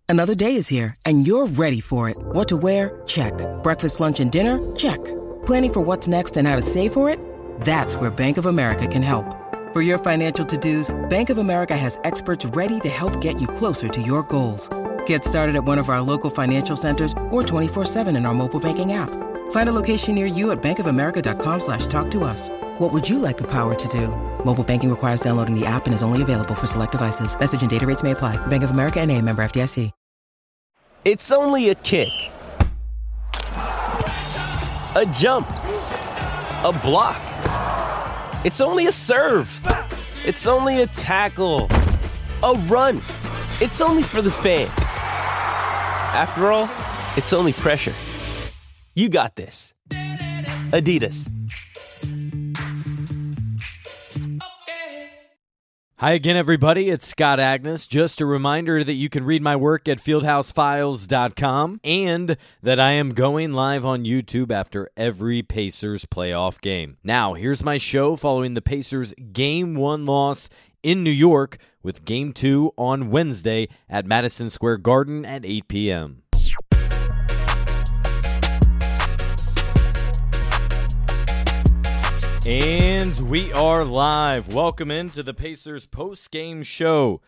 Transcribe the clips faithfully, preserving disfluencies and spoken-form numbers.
Another day is here, and you're ready for it. What to wear? Check. Breakfast, lunch, and dinner? Check. Planning for what's next and how to save for it? That's where Bank of America can help. For your financial to-dos, Bank of America has experts ready to help get you closer to your goals. Get started at one of our local financial centers or twenty-four seven in our mobile banking app. Find a location near you at bankofamerica.com slash talk to us. What would you like the power to do? Mobile banking requires downloading the app and is only available for select devices. Message and data rates may apply. Bank of America N A, member F D I C. It's only a kick, a jump, a block. It's only a serve. It's only a tackle, a run. It's only for the fans. After all, it's only pressure. You got this. Adidas. Hi again, everybody. It's Scott Agnes. Just a reminder that you can read my work at fieldhouse files dot com and that I am going live on YouTube after every Pacers playoff game. Now, here's my show following the Pacers' Game one loss in New York with Game two on Wednesday at Madison Square Garden at eight p.m. And we are live. Welcome into the Pacers post-game show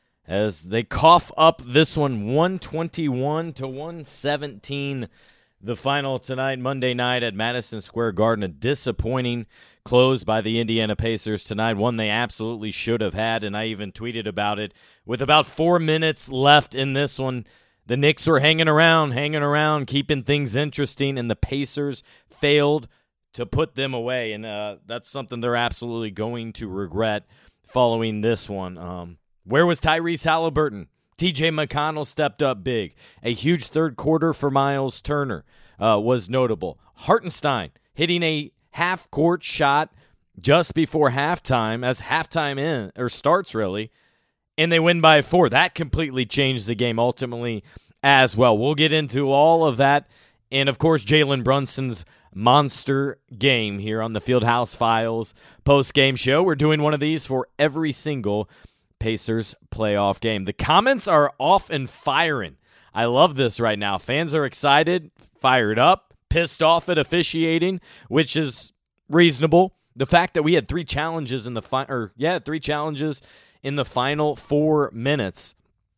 as they cough up this one one twenty-one to one seventeen. The final tonight, Monday night at Madison Square Garden. A disappointing close by the Indiana Pacers tonight, one they absolutely should have had, and I even tweeted about it. With about four minutes left in this one, the Knicks were hanging around, hanging around, keeping things interesting, and the Pacers failed to put them away, and uh, that's something they're absolutely going to regret following this one. Um, where was Tyrese Halliburton? T J McConnell stepped up big. A huge third quarter for Miles Turner uh, was notable. Hartenstein hitting a half-court shot just before halftime, as halftime in or starts really, and they win by four. That completely changed the game ultimately as well. We'll get into all of that, and of course Jalen Brunson's monster game here on the Fieldhouse Files post-game show. We're doing one of these for every single Pacers playoff game. The comments are off and firing. I love this right now. Fans are excited, fired up, pissed off at officiating, which is reasonable. The fact that we had three challenges in the fi- or yeah, three challenges in the final four minutes.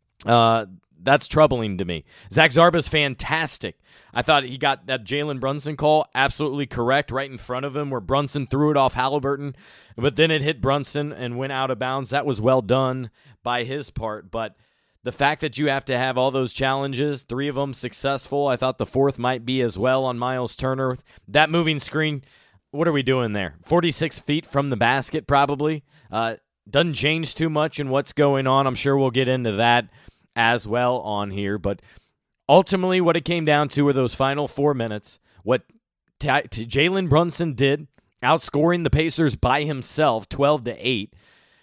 Uh That's troubling to me. Zach Zarba's fantastic. I thought he got that Jalen Brunson call absolutely correct right in front of him where Brunson threw it off Halliburton, but then it hit Brunson and went out of bounds. That was well done by his part, but the fact that you have to have all those challenges, three of them successful, I thought the fourth might be as well on Miles Turner. That moving screen, what are we doing there? forty-six feet from the basket probably. Uh, doesn't change too much in what's going on. I'm sure we'll get into that as well on here, but ultimately what it came down to were those final four minutes. What T- T- Jalen Brunson did, outscoring the Pacers by himself twelve to eight,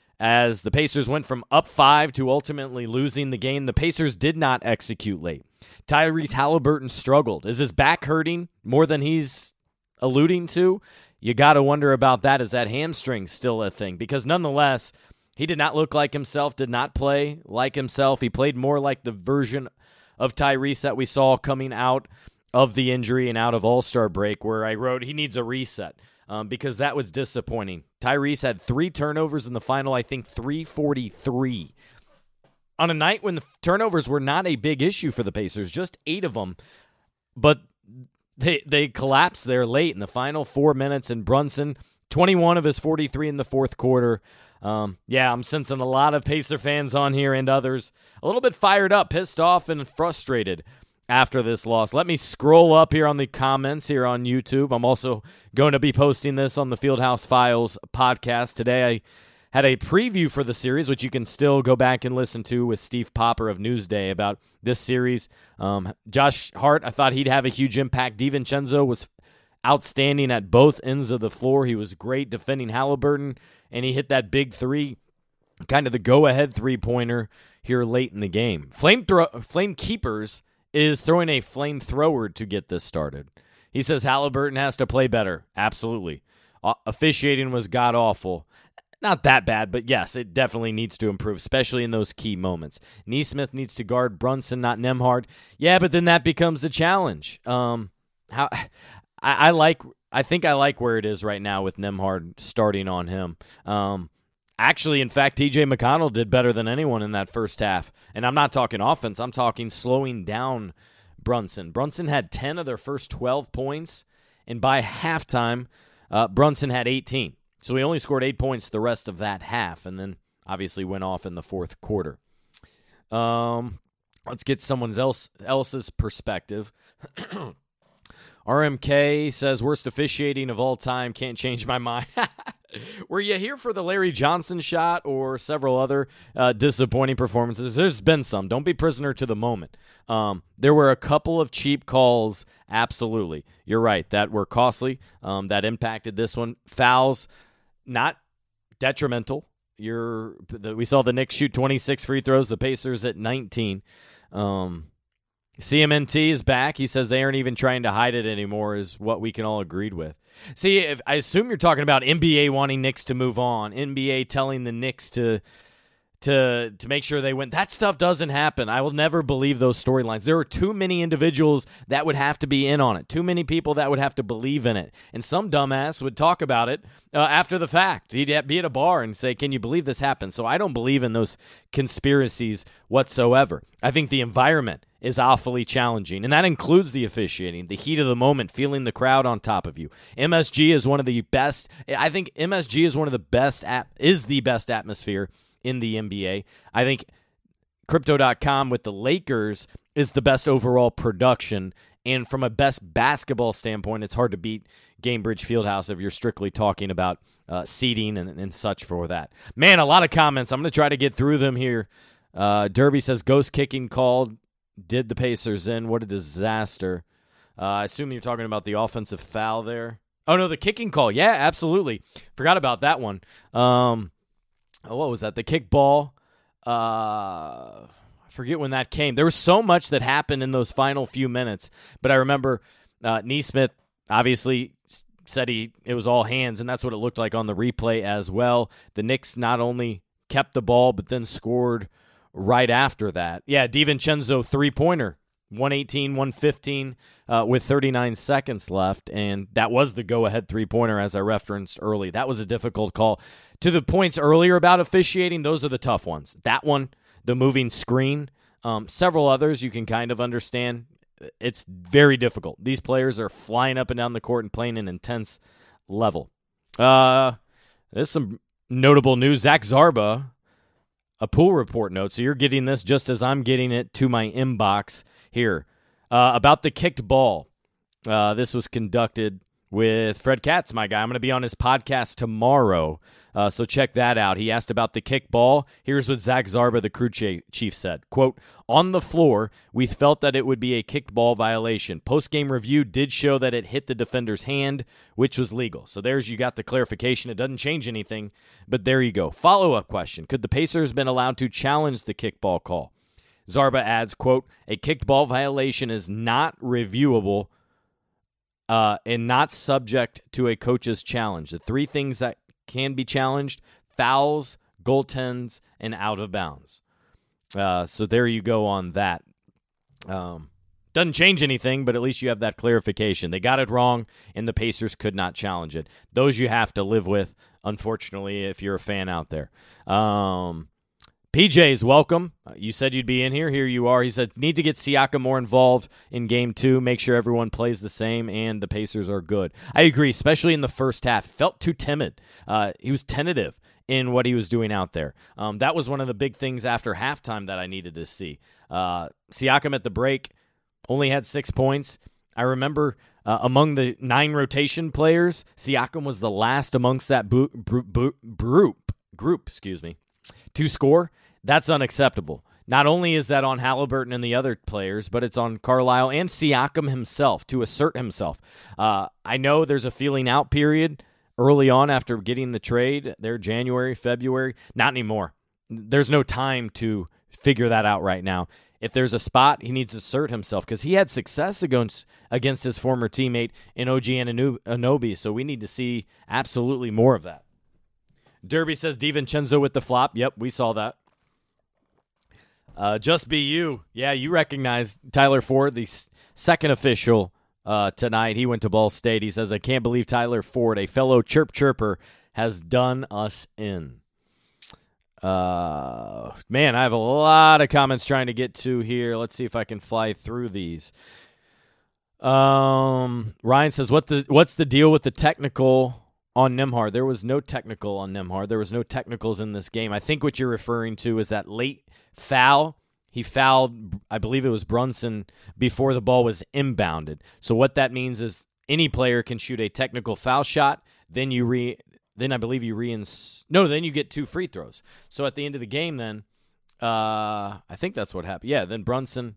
as the Pacers went from up five to ultimately losing the game. The Pacers did not execute late. Tyrese Halliburton struggled. Is his back hurting more than he's alluding to? You got to wonder about that. Is that hamstring still a thing? Because nonetheless, he did not look like himself, did not play like himself. He played more like the version of Tyrese that we saw coming out of the injury and out of All-Star break, where I wrote he needs a reset um, because that was disappointing. Tyrese had three turnovers in the final, I think three forty-three. On a night when the turnovers were not a big issue for the Pacers, just eight of them, but they, they collapsed there late in the final four minutes, and Brunson, twenty-one of his forty-three in the fourth quarter. Um, yeah, I'm sensing a lot of Pacer fans on here and others a little bit fired up, pissed off, and frustrated after this loss. Let me scroll up here on the comments here on YouTube. I'm also going to be posting this on the Fieldhouse Files podcast today. I had a preview for the series, which you can still go back and listen to with Steve Popper of Newsday about this series. Um, Josh Hart, I thought he'd have a huge impact. DiVincenzo was outstanding at both ends of the floor. He was great defending Halliburton, and he hit that big three, kind of the go-ahead three-pointer here late in the game. Flame throw, Flame Keepers is throwing a flamethrower to get this started. He says Halliburton has to play better. Absolutely. Uh, officiating was god-awful. not that bad, but yes, it definitely needs to improve, especially in those key moments. Nesmith needs to guard Brunson, not Nembhard. Yeah, but then that becomes a challenge. Um, how I, I like, I think I like where it is right now with Nembhard starting on him. Um, actually, in fact, T J McConnell did better than anyone in that first half, and I'm not talking offense. I'm talking slowing down Brunson. Brunson had ten of their first twelve points, and by halftime, uh, Brunson had eighteen. So he only scored eight points the rest of that half, and then obviously went off in the fourth quarter. Um, let's get someone else else's perspective. R M K says, worst officiating of all time, can't change my mind. Were you here for the Larry Johnson shot or several other uh, disappointing performances? There's been some. Don't be prisoner to the moment. Um, there were a couple of cheap calls, absolutely. You're right, that were costly, um, that impacted this one. Fouls, not detrimental. You're, the, we saw the Knicks shoot twenty-six free throws, the Pacers at nineteen. Um, C M N T is back. He says they aren't even trying to hide it anymore, is what we can all agreed with. See, if, I assume you're talking about N B A wanting Knicks to move on, N B A telling the Knicks to to to make sure they win. That stuff doesn't happen. I will never believe those storylines. There are too many individuals that would have to be in on it, too many people that would have to believe in it. And some dumbass would talk about it uh, after the fact. He'd be at a bar and say, can you believe this happened? So I don't believe in those conspiracies whatsoever. I think the environment is awfully challenging, and that includes the officiating, the heat of the moment, feeling the crowd on top of you. M S G is one of the best. I think M S G is one of the best, is the best atmosphere in the N B A. I think Crypto dot com with the Lakers is the best overall production, and from a best basketball standpoint, it's hard to beat Gainbridge Fieldhouse if you're strictly talking about uh, seating and, and such for that. Man, a lot of comments. I'm going to try to get through them here. Uh, Derby says, ghost kicking called. Did the Pacers in? What a disaster. Uh, I assume you're talking about the offensive foul there. Oh, no, the kicking call. Yeah, absolutely. Forgot about that one. Um, oh, what was that? The kick ball. Uh, I forget when that came. There was so much that happened in those final few minutes. But I remember uh, Nesmith obviously said he it was all hands, and that's what it looked like on the replay as well. The Knicks not only kept the ball, but then scored right after that. Yeah, DiVincenzo three-pointer, one eighteen, one fifteen uh, with thirty-nine seconds left, and that was the go-ahead three-pointer as I referenced early. That was a difficult call. To the points earlier about officiating, those are the tough ones. That one, the moving screen, um, several others you can kind of understand. It's very difficult. These players are flying up and down the court and playing an intense level. Uh, there's some notable news. Zach Zarba, a pool report note, so you're getting this just as I'm getting it to my inbox here. Uh, about the kicked ball. Uh, this was conducted with Fred Katz, my guy. I'm going to be on his podcast tomorrow, uh, so check that out. He asked about the kick ball. Here's what Zach Zarba, the crew chief, said. Quote, on the floor, we felt that it would be a kicked ball violation. Post-game review did show that it hit the defender's hand, which was legal. So there's you got the clarification. It doesn't change anything, but there you go. Follow-up question. Could the Pacers been allowed to challenge the kick ball call? Zarba adds, quote, a kicked ball violation is not reviewable uh, and not subject to a coach's challenge. The three things that can be challenged, fouls, goaltends, and out of bounds. Uh, so there you go on that. Um, doesn't change anything, but at least you have that clarification. They got it wrong, and the Pacers could not challenge it. Those you have to live with, unfortunately, if you're a fan out there. Um, P J's welcome. Uh, you said you'd be in here. Here you are. He said, need to get Siakam more involved in game two, make sure everyone plays the same, and the Pacers are good. I agree, especially in the first half. Felt too timid. Uh, he was tentative in what he was doing out there. Um, that was one of the big things after halftime that I needed to see. Uh, Siakam at the break only had six points. I remember uh, among the nine rotation players, Siakam was the last amongst that bo- bro- bro- group, group, excuse me, to score. That's unacceptable. Not only is that on Halliburton and the other players, but it's on Carlisle and Siakam himself to assert himself. Uh, I know there's a feeling out period early on after getting the trade there, January, February. Not anymore. There's no time to figure that out right now. If there's a spot, he needs to assert himself because he had success against against his former teammate in O G Anunoby, so we need to see absolutely more of that. Derby says DiVincenzo with the flop. Yep, we saw that. Uh, just be you. Yeah, you recognize Tyler Ford, the s- second official uh, tonight. He went to Ball State. He says, I can't believe Tyler Ford, a fellow chirp chirper, has done us in. Uh, man, I have a lot of comments trying to get to here. Let's see if I can fly through these. Um, Ryan says, "What the what's the deal with the technical on Nembhard?" There was no technical on Nembhard. There was no technicals in this game. I think what you're referring to is that late foul. He fouled, I believe it was Brunson, before the ball was inbounded. So what that means is any player can shoot a technical foul shot. Then you re, then I believe you reins. No, then you get two free throws. So at the end of the game, then uh, I think that's what happened. Yeah, then Brunson.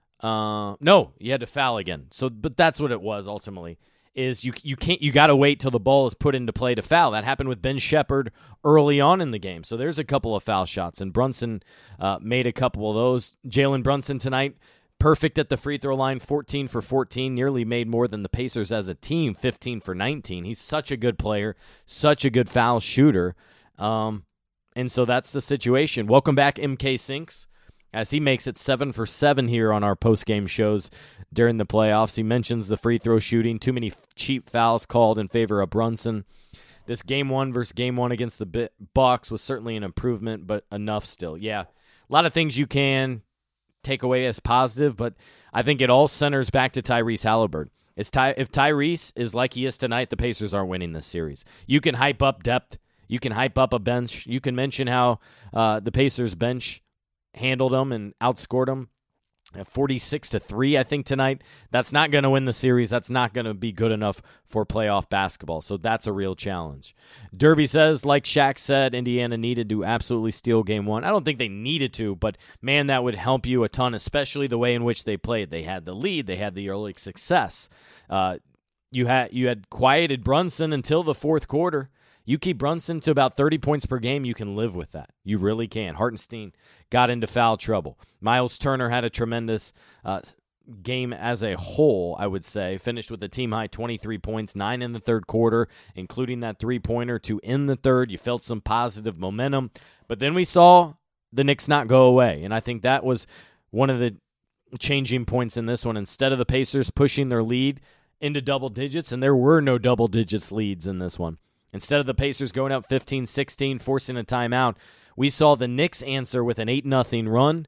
Uh, no, you had to foul again. So, but that's what it was ultimately. Is you you can't you got to wait till the ball is put into play to foul. That happened with Ben Shepherd early on in the game. So there's a couple of foul shots, and Brunson uh, made a couple of those. Jalen Brunson tonight, perfect at the free throw line, fourteen for fourteen, nearly made more than the Pacers as a team, fifteen for nineteen. He's such a good player, such a good foul shooter, um, and so that's the situation. Welcome back, M K Sinks, as he makes it seven for seven here on our post-game shows during the playoffs. He mentions the free throw shooting, too many cheap fouls called in favor of Brunson. This game one versus game one against the Bucks was certainly an improvement, but enough still. Yeah, a lot of things you can take away as positive, but I think it all centers back to Tyrese Halliburton. It's Ty- if Tyrese is like he is tonight, the Pacers aren't winning this series. You can hype up depth. You can hype up a bench. You can mention how uh, the Pacers bench handled them and outscored them forty-six to three, I think, tonight. That's not going to win the series. That's not going to be good enough for playoff basketball. So that's a real challenge. Derby says, like Shaq said, Indiana needed to absolutely steal game one. I don't think they needed to, but man, that would help you a ton, especially the way in which they played. They had the lead. They had the early success. Uh, you had you had quieted Brunson until the fourth quarter. You keep Brunson to about thirty points per game, you can live with that. You really can. Hartenstein got into foul trouble. Miles Turner had a tremendous uh, game as a whole, I would say. Finished with a team-high twenty-three points, nine in the third quarter, including that three-pointer to end the third. You felt some positive momentum. But then we saw the Knicks not go away, and I think that was one of the changing points in this one. Instead of the Pacers pushing their lead into double digits, and there were no double digits leads in this one. Instead of the Pacers going up fifteen sixteen, forcing a timeout, we saw the Knicks answer with an eight nothing run,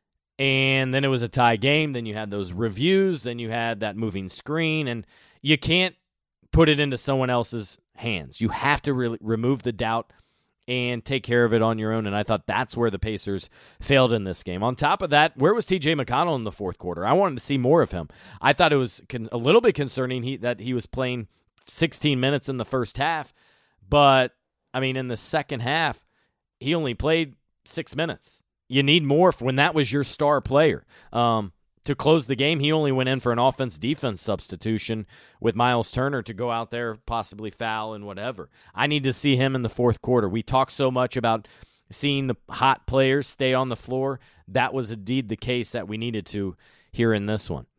and then it was a tie game. Then you had those reviews. Then you had that moving screen, and you can't put it into someone else's hands. You have to re- remove the doubt and take care of it on your own, and I thought that's where the Pacers failed in this game. On top of that, where was T J McConnell in the fourth quarter? I wanted to see more of him. I thought it was con- a little bit concerning he, that he was playing sixteen minutes in the first half. But, I mean, in the second half, he only played six minutes. You need more when that was your star player. Um, to close the game, he only went in for an offense-defense substitution with Miles Turner to go out there, possibly foul and whatever. I need to see him in the fourth quarter. We talk so much about seeing the hot players stay on the floor. That was indeed the case that we needed to here in this one.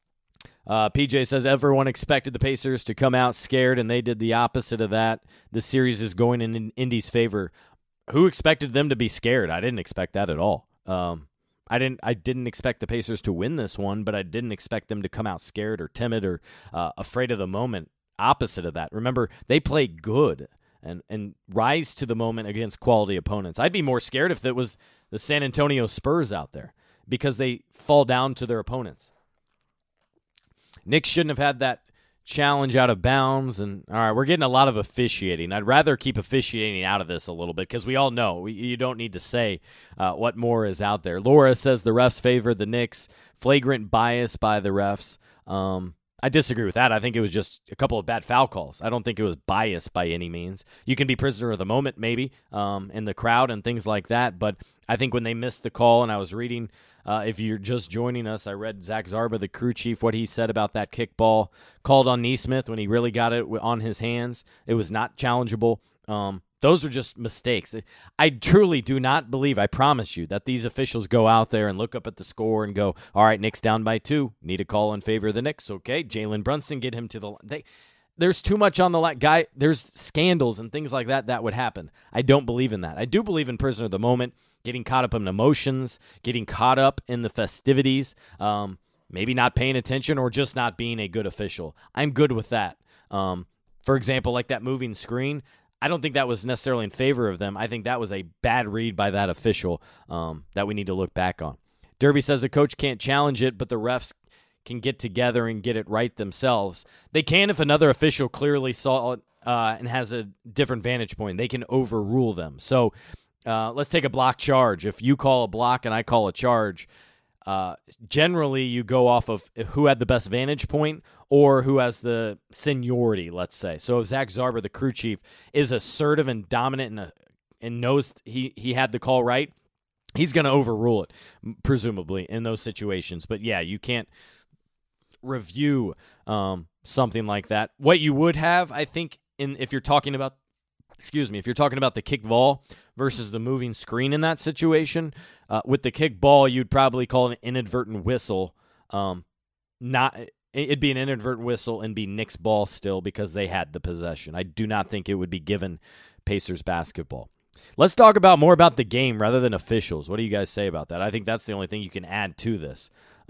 Uh, P J says, everyone expected the Pacers to come out scared, and they did the opposite of that. The series is going in Indy's favor. Who expected them to be scared? I didn't expect that at all. Um, I didn't I didn't expect the Pacers to win this one, but I didn't expect them to come out scared or timid or uh, afraid of the moment. Opposite of that. Remember, they play good and, and rise to the moment against quality opponents. I'd be more scared if it was the San Antonio Spurs out there because they fall down to their opponents. Knicks shouldn't have had that challenge out of bounds. And, all right, we're getting a lot of officiating. I'd rather keep officiating out of this a little bit because we all know we, you don't need to say uh, what more is out there. Laura says the refs favored the Knicks. Flagrant bias by the refs. Um, I disagree with that. I think it was just a couple of bad foul calls. I don't think it was bias by any means. You can be prisoner of the moment maybe um, in the crowd and things like that, but I think when they missed the call, and I was reading, uh, if you're just joining us, I read Zach Zarba, the crew chief, what he said about that kickball called on Nesmith when he really got it on his hands. It was not challengeable. Um, those are just mistakes. I truly do not believe, I promise you, that these officials go out there and look up at the score and go, all right, Knicks down by two. Need a call in favor of the Knicks. Okay, Jalen Brunson, get him to the – they. there's too much on the line. Guy, there's scandals and things like that that would happen. I don't believe in that. I do believe in prisoner of the moment, getting caught up in emotions, getting caught up in the festivities, um, maybe not paying attention or just not being a good official. I'm good with that. Um, for example, like that moving screen, I don't think that was necessarily in favor of them. I think that was a bad read by that official um, that we need to look back on. Derby says the coach can't challenge it, but the refs can get together and get it right themselves. They can if another official clearly saw it uh, and has a different vantage point. They can overrule them. So uh, let's take a block charge. If you call a block and I call a charge, uh, generally you go off of who had the best vantage point or who has the seniority, let's say. So if Zach Zarber, the crew chief, is assertive and dominant and, uh, and knows he, he had the call right, he's going to overrule it, presumably, in those situations. But, yeah, you can't review um, something like that. What you would have, I think, in if you're talking about, excuse me, if you're talking about the kick ball versus the moving screen in that situation, uh, with the kick ball, you'd probably call it an inadvertent whistle. Um, not it'd be an inadvertent whistle and be Knicks ball still because they had the possession. I do not think it would be given Pacers basketball. Let's talk about more about the game rather than officials. What do you guys say about that? I think that's the only thing you can add to this.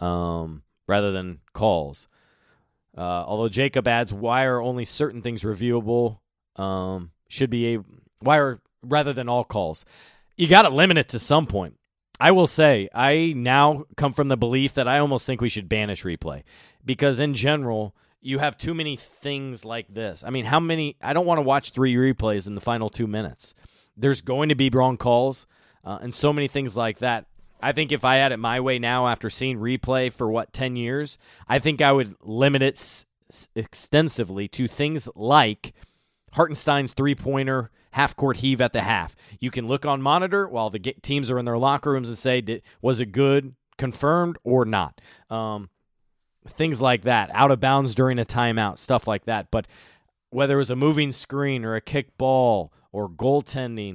Um, rather than calls. Uh, although Jacob adds, why are only certain things reviewable? Um, should be a why are rather than all calls. You got to limit it to some point. I will say, I now come from the belief that I almost think we should banish replay because in general, you have too many things like this. I mean, how many? I don't want to watch three replays in the final two minutes. There's going to be wrong calls uh, and so many things like that. I think if I had it my way now after seeing replay for, what, ten years, I think I would limit it s- extensively to things like Hartenstein's three-pointer half-court heave at the half. You can look on monitor while the g- teams are in their locker rooms and say, did, was it good, confirmed, or not? Um, things like that. Out of bounds during a timeout, stuff like that. But whether it was a moving screen or a kick ball or goaltending,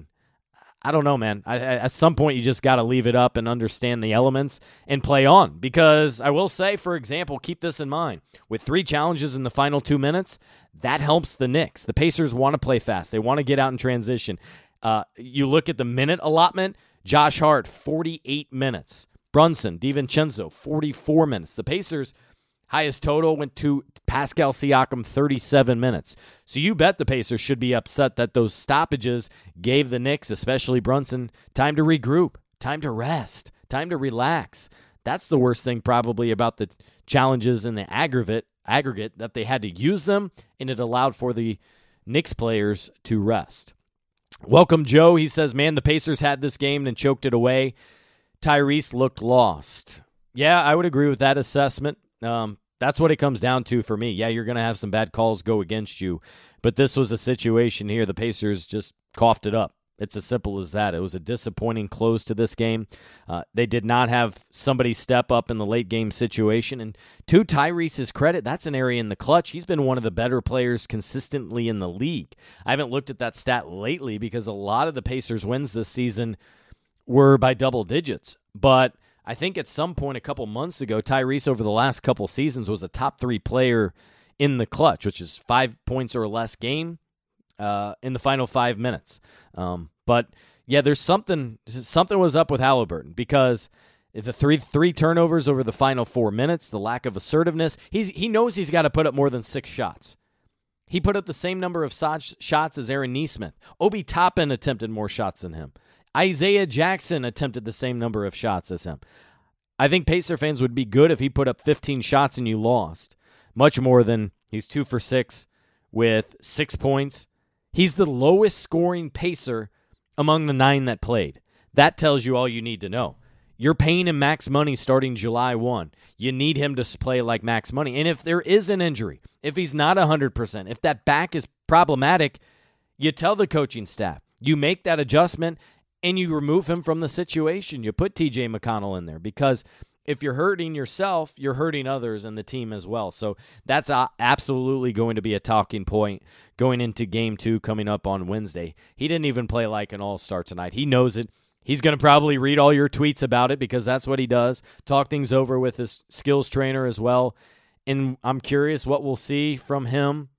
I don't know, man. I, I, at some point, you just got to leave it up and understand the elements and play on. Because I will say, for example, keep this in mind. With three challenges in the final two minutes, that helps the Knicks. The Pacers want to play fast. They want to get out in transition. Uh, you look at the minute allotment, Josh Hart, forty-eight minutes. Brunson, DiVincenzo, forty-four minutes. The Pacers' highest total went to Pascal Siakam, thirty-seven minutes. So you bet the Pacers should be upset that those stoppages gave the Knicks, especially Brunson, time to regroup, time to rest, time to relax. That's the worst thing probably about the challenges in the aggregate, aggregate that they had to use them, and it allowed for the Knicks players to rest. Welcome, Joe. He says, man, the Pacers had this game and choked it away. Tyrese looked lost. Yeah, I would agree with that assessment. Um, that's what it comes down to for me. Yeah, you're going to have some bad calls go against you, but this was a situation here. The Pacers just coughed it up. It's as simple as that. It was a disappointing close to this game. Uh, they did not have somebody step up in the late game situation. And to Tyrese's credit, that's an area in the clutch. He's been one of the better players consistently in the league. I haven't looked at that stat lately because a lot of the Pacers' wins this season were by double digits. But I think at some point a couple months ago, Tyrese over the last couple seasons was a top three player in the clutch, which is five points or less game uh, in the final five minutes. Um, but yeah, there's something something was up with Halliburton because the three three turnovers over the final four minutes, the lack of assertiveness. He's he knows he's got to put up more than six shots. He put up the same number of shots as Aaron Nesmith. Obi Toppin attempted more shots than him. Isaiah Jackson attempted the same number of shots as him. I think Pacer fans would be good if he put up fifteen shots and you lost. Much more than he's two for six with six points. He's the lowest scoring Pacer among the nine that played. That tells you all you need to know. You're paying him max money starting July first. You need him to play like max money. And if there is an injury, if he's not one hundred percent, if that back is problematic, you tell the coaching staff. You make that adjustment and you remove him from the situation. You put T J McConnell in there because if you're hurting yourself, you're hurting others and the team as well. So that's absolutely going to be a talking point going into game two coming up on Wednesday. He didn't even play like an all-star tonight. He knows it. He's going to probably read all your tweets about it because that's what he does. Talk things over with his skills trainer as well. And I'm curious what we'll see from him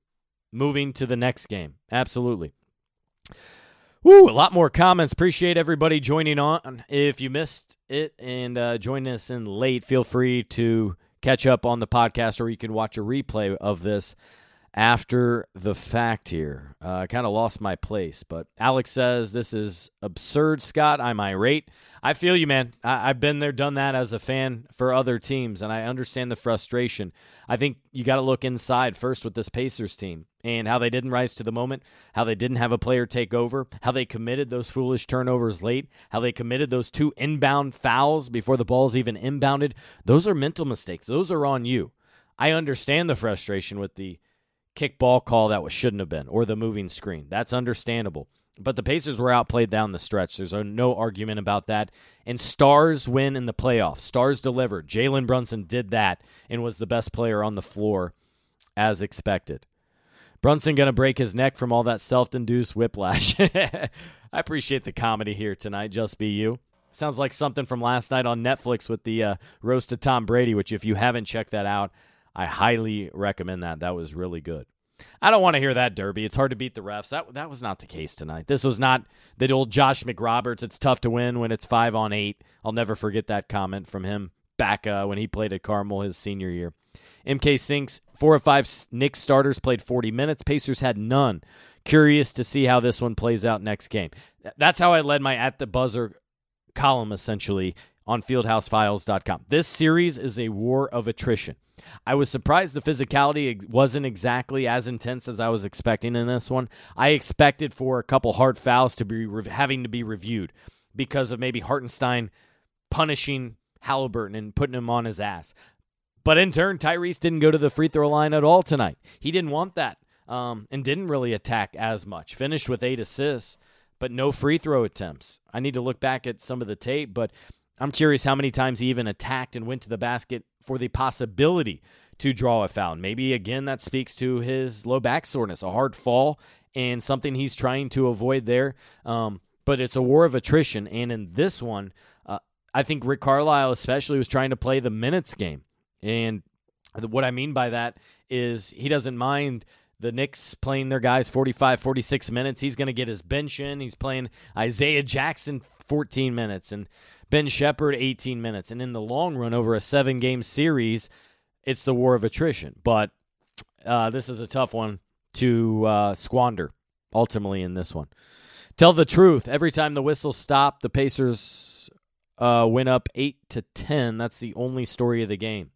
moving to the next game. Absolutely. Woo, a lot more comments. Appreciate everybody joining on. If you missed it and uh, joined us in late, feel free to catch up on the podcast, or you can watch a replay of this after the fact here. Uh, I kind of lost my place, but Alex says, this is absurd, Scott. I'm irate. I feel you, man. I- I've been there, done that as a fan for other teams, and I understand the frustration. I think you got to look inside first with this Pacers team and how they didn't rise to the moment, how they didn't have a player take over, how they committed those foolish turnovers late, how they committed those two inbound fouls before the ball's even inbounded. Those are mental mistakes. Those are on you. I understand the frustration with the kick ball call that was shouldn't have been, or the moving screen. That's understandable. But the Pacers were outplayed down the stretch. There's no argument about that. And stars win in the playoffs. Stars delivered. Jalen Brunson did that and was the best player on the floor as expected. Brunson going to break his neck from all that self-induced whiplash. I appreciate the comedy here tonight, Just Be You. Sounds like something from last night on Netflix with the uh, roast of Tom Brady, which if you haven't checked that out, I highly recommend that. That was really good. I don't want to hear that, Derby. It's hard to beat the refs. That that was not the case tonight. This was not the old Josh McRoberts. It's tough to win when it's five on eight. I'll never forget that comment from him back uh, when he played at Carmel his senior year. M K Sinks, four of five Knicks starters played forty minutes. Pacers had none. Curious to see how this one plays out next game. That's how I led my At the Buzzer column, essentially, on fieldhouse files dot com. This series is a war of attrition. I was surprised the physicality wasn't exactly as intense as I was expecting in this one. I expected for a couple hard fouls to be re- having to be reviewed because of maybe Hartenstein punishing Halliburton and putting him on his ass. But in turn, Tyrese didn't go to the free throw line at all tonight. He didn't want that um, and didn't really attack as much. Finished with eight assists, but no free throw attempts. I need to look back at some of the tape, but I'm curious how many times he even attacked and went to the basket for the possibility to draw a foul. Maybe, again, that speaks to his low back soreness, a hard fall, and something he's trying to avoid there. Um, but it's a war of attrition, and in this one, uh, I think Rick Carlisle especially was trying to play the minutes game. And what I mean by that is he doesn't mind the Knicks playing their guys forty-five, forty-six minutes. He's going to get his bench in. He's playing Isaiah Jackson fourteen minutes and Ben Shepherd eighteen minutes. And in the long run, over a seven-game series, it's the war of attrition. But uh, this is a tough one to uh, squander, ultimately, in this one. Tell the truth. Every time the whistle stopped, the Pacers uh, went up eight to ten. That's the only story of the game.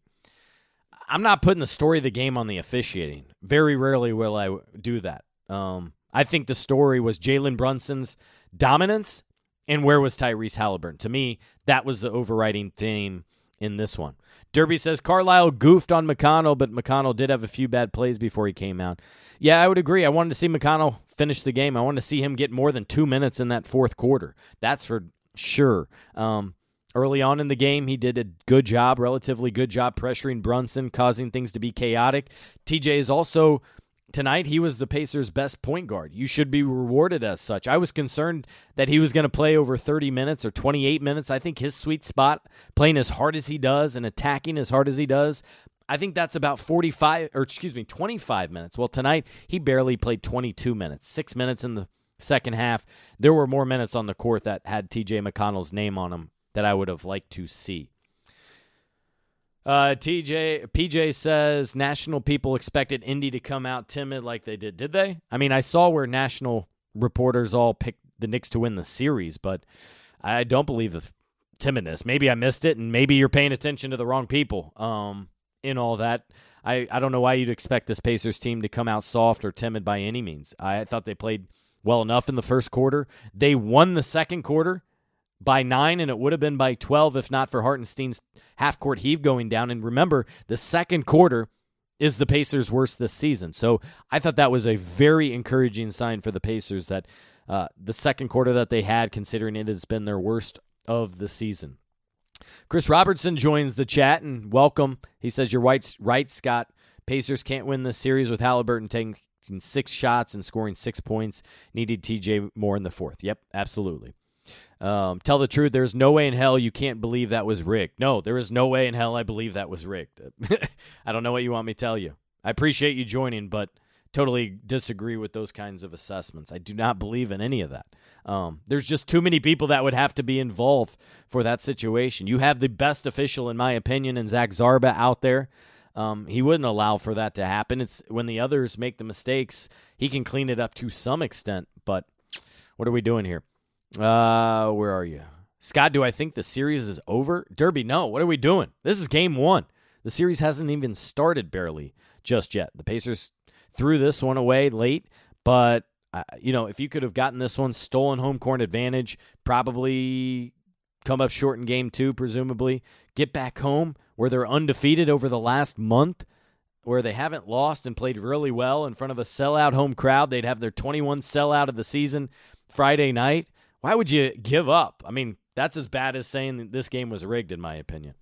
I'm not putting the story of the game on the officiating. Very rarely will I do that. Um, I think the story was Jalen Brunson's dominance and where was Tyrese Halliburton. To me, that was the overriding theme in this one. Derby says Carlisle goofed on McConnell, but McConnell did have a few bad plays before he came out. Yeah, I would agree. I wanted to see McConnell finish the game. I wanted to see him get more than two minutes in that fourth quarter. That's for sure. Um, Early on in the game, he did a good job, relatively good job pressuring Brunson, causing things to be chaotic. T J is also, tonight, he was the Pacers' best point guard. You should be rewarded as such. I was concerned that he was going to play over thirty minutes or twenty-eight minutes. I think his sweet spot, playing as hard as he does and attacking as hard as he does, I think that's about forty-five, or excuse me, twenty-five minutes. Well, tonight, he barely played twenty-two minutes, six minutes in the second half. There were more minutes on the court that had T J McConnell's name on them that I would have liked to see. Uh, T J P J says national people expected Indy to come out timid like they did. Did they? I mean, I saw where national reporters all picked the Knicks to win the series, but I don't believe the timidness. Maybe I missed it, and maybe you're paying attention to the wrong people um, in all that. I, I don't know why you'd expect this Pacers team to come out soft or timid by any means. I thought they played well enough in the first quarter. They won the second quarter by nine, and it would have been by twelve if not for Hartenstein's half-court heave going down. And remember, the second quarter is the Pacers' worst this season. So I thought that was a very encouraging sign for the Pacers that uh, the second quarter that they had, considering it has been their worst of the season. Chris Robertson joins the chat, and welcome. He says, you're right, right, Scott. Pacers can't win this series with Halliburton taking six shots and scoring six points. Needed T J more in the fourth. Yep, absolutely. Um, tell the truth, there's no way in hell you can't believe that was rigged. No, there is no way in hell I believe that was rigged. I don't know what you want me to tell you. I appreciate you joining, but totally disagree with those kinds of assessments. I do not believe in any of that. Um, there's just too many people that would have to be involved for that situation. You have the best official, in my opinion, in Zach Zarba out there. Um, he wouldn't allow for that to happen. It's when the others make the mistakes, he can clean it up to some extent. But what are we doing here? Uh, where are you? Scott, do I think the series is over? Derby, no. What are we doing? This is game one. The series hasn't even started barely just yet. The Pacers threw this one away late, but, uh, you know, if you could have gotten this one, stolen home court advantage, probably come up short in game two, presumably, get back home where they're undefeated over the last month, where they haven't lost and played really well in front of a sellout home crowd. They'd have their twenty-one sellout of the season Friday night. Why would you give up? I mean, that's as bad as saying that this game was rigged, in my opinion.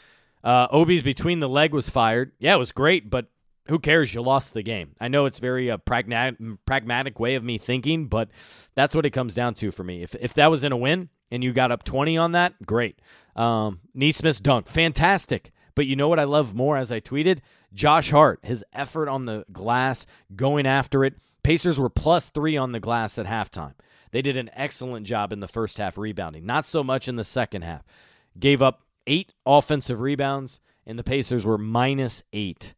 Uh, Obi's between the leg was fired. Yeah, it was great, but who cares? You lost the game. I know it's very a pragmatic, pragmatic way of me thinking, but that's what it comes down to for me. If if that was in a win and you got up twenty on that, great. Um, Neesmith's dunk, fantastic. But you know what I love more, as I tweeted? Josh Hart, his effort on the glass, going after it. Pacers were plus three on the glass at halftime. They did an excellent job in the first half rebounding, not so much in the second half. Gave up eight offensive rebounds, and the Pacers were minus eight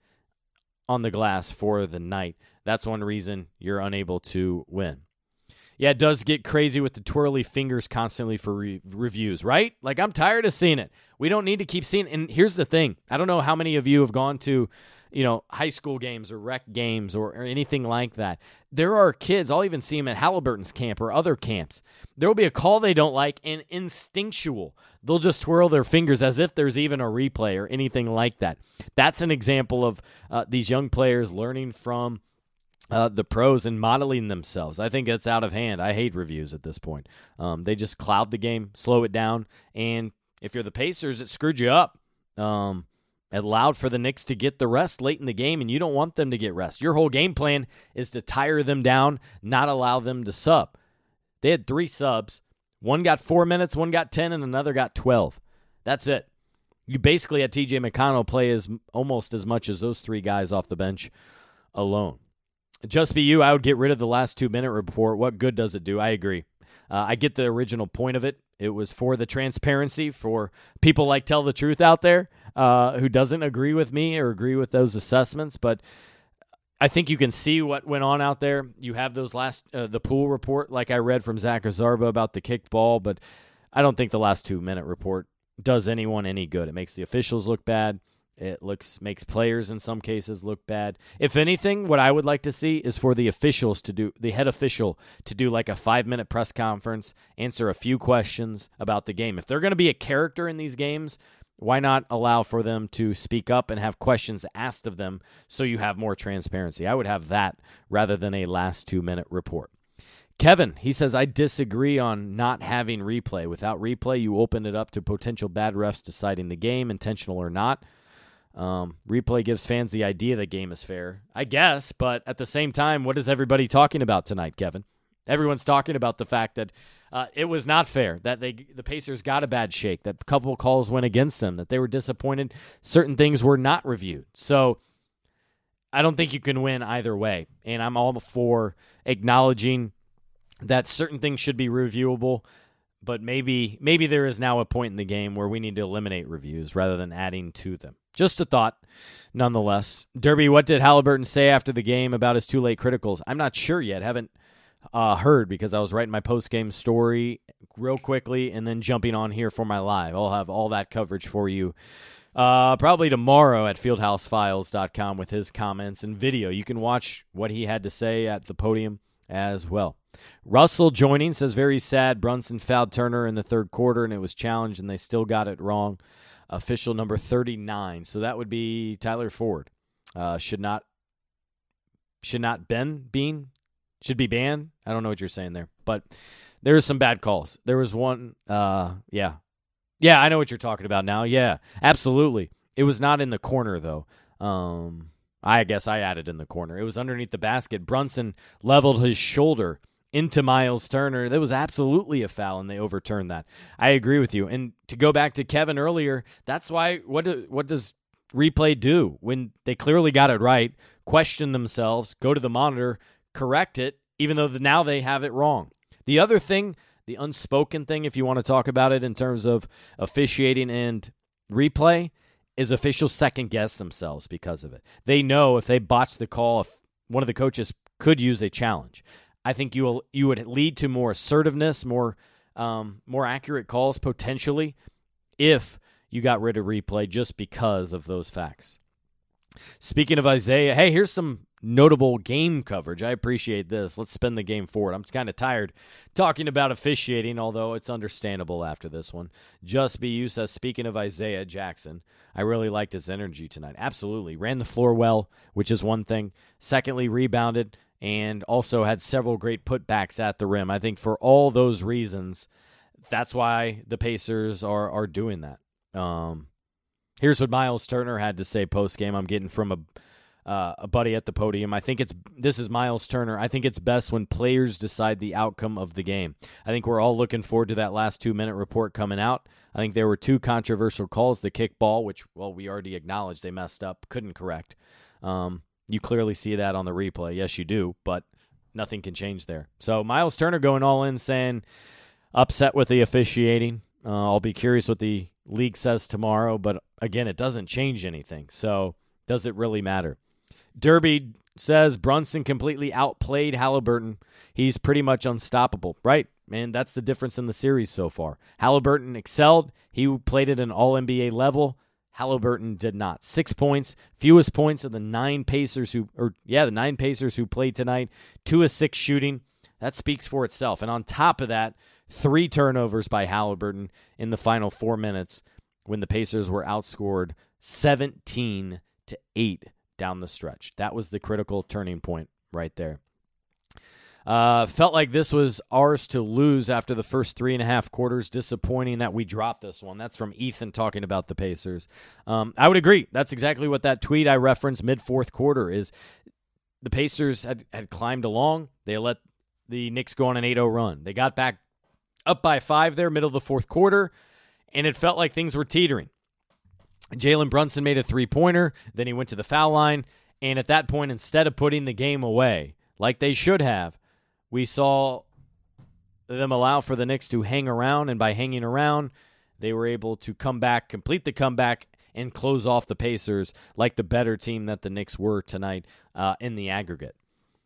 on the glass for the night. That's one reason you're unable to win. Yeah, it does get crazy with the twirly fingers constantly for re- reviews, right? Like, I'm tired of seeing it. We don't need to keep seeing it. And here's the thing. I don't know how many of you have gone to, you know, high school games or rec games or, or anything like that. There are kids, I'll even see them at Halliburton's camp or other camps. There will be a call they don't like, and instinctual, they'll just twirl their fingers as if there's even a replay or anything like that. That's an example of uh, these young players learning from uh, the pros and modeling themselves. I think it's out of hand. I hate reviews at this point. Um, they just cloud the game, slow it down, and if you're the Pacers, it screwed you up. Um, it allowed for the Knicks to get the rest late in the game, and you don't want them to get rest. Your whole game plan is to tire them down, not allow them to sub. They had three subs. One got four minutes, one got ten, and another got twelve. That's it. You basically had T J McConnell play as almost as much as those three guys off the bench alone. Just be you, I would get rid of the last two-minute report. What good does it do? I agree. Uh, I get the original point of it. It was for the transparency, for people like Tell the Truth out there uh, who doesn't agree with me or agree with those assessments. But I think you can see what went on out there. You have those last, uh, the pool report, like I read from Zach Zarba about the kicked ball, but I don't think the last two-minute report does anyone any good. It makes the officials look bad. It looks makes players in some cases look bad. If anything, what I would like to see is for the officials to do, the head official to do like a five-minute press conference, answer a few questions about the game. If they're going to be a character in these games, why not allow for them to speak up and have questions asked of them so you have more transparency? I would have that rather than a last two-minute report. Kevin, he says, I disagree on not having replay. Without replay, you open it up to potential bad refs deciding the game, intentional or not. Um, replay gives fans the idea the game is fair, I guess, but at the same time, what is everybody talking about tonight, Kevin? Everyone's talking about the fact that uh, it was not fair, that they the Pacers got a bad shake, that a couple of calls went against them, that they were disappointed certain things were not reviewed. So I don't think you can win either way, and I'm all for acknowledging that certain things should be reviewable, but maybe maybe there is now a point in the game where we need to eliminate reviews rather than adding to them. Just a thought, nonetheless. Derby, what did Halliburton say after the game about his two late criticals? I'm not sure yet. Haven't uh, heard because I was writing my post-game story real quickly and then jumping on here for my live. I'll have all that coverage for you uh, probably tomorrow at fieldhouse files dot com with his comments and video. You can watch what he had to say at the podium as well. Russell joining says, very sad. Brunson fouled Turner in the third quarter, and it was challenged, and they still got it wrong. Official number thirty-nine. So that would be Tyler Ford. Uh, should not should not Ben Bean? Should be banned? I don't know what you're saying there. But there's some bad calls. There was one, uh, yeah. Yeah, I know what you're talking about now. Yeah, absolutely. It was not in the corner, though. Um, I guess I added in the corner. It was underneath the basket. Brunson leveled his shoulder into Miles Turner. That was absolutely a foul, and they overturned that. I agree with you. And to go back to Kevin earlier, that's why, what do, what does replay do? When they clearly got it right, question themselves, go to the monitor, correct it, even though now they have it wrong. The other thing, the unspoken thing, if you want to talk about it in terms of officiating and replay, is officials second-guess themselves because of it. They know if they botch the call, if one of the coaches could use a challenge. I think you will, you would lead to more assertiveness, more um, more accurate calls potentially if you got rid of replay just because of those facts. Speaking of Isaiah, hey, here's some notable game coverage. I appreciate this. Let's spin the game forward. I'm kind of tired talking about officiating, although it's understandable after this one. Just Be You says, speaking of Isaiah Jackson, I really liked his energy tonight. Absolutely. Ran the floor well, which is one thing. Secondly, rebounded and also had several great putbacks at the rim. I think for all those reasons, that's why the Pacers are are doing that. Um, here's what Miles Turner had to say post-game. I'm getting from a Uh, a buddy at the podium. I think it's this is Miles Turner. I think it's best when players decide the outcome of the game. I think we're all looking forward to that last two-minute report coming out. I think there were two controversial calls. The kickball, which, well, we already acknowledged they messed up, couldn't correct. Um, you clearly see that on the replay. Yes, you do, but nothing can change there. So Miles Turner going all in, saying upset with the officiating. Uh, I'll be curious what the league says tomorrow, but again, it doesn't change anything. So does it really matter? Derby says Brunson completely outplayed Halliburton. He's pretty much unstoppable, right? And that's the difference in the series so far. Halliburton excelled. He played at an all N B A level. Halliburton did not. Six points, fewest points of the nine Pacers who, or yeah, the nine Pacers who played tonight. Two of six shooting. That speaks for itself. And on top of that, three turnovers by Halliburton in the final four minutes when the Pacers were outscored seventeen to eight. Down the stretch. That was the critical turning point right there. Uh, felt like this was ours to lose after the first three and a half quarters. Disappointing that we dropped this one. That's from Ethan talking about the Pacers. Um, I would agree. That's exactly what that tweet I referenced mid-fourth quarter is. The Pacers had, had climbed along. They let the Knicks go on an eight oh run. They got back up by five there, middle of the fourth quarter, and it felt like things were teetering. Jalen Brunson made a three-pointer, then he went to the foul line, and at that point, instead of putting the game away, like they should have, we saw them allow for the Knicks to hang around, and by hanging around, they were able to come back, complete the comeback, and close off the Pacers like the better team that the Knicks were tonight uh, in the aggregate.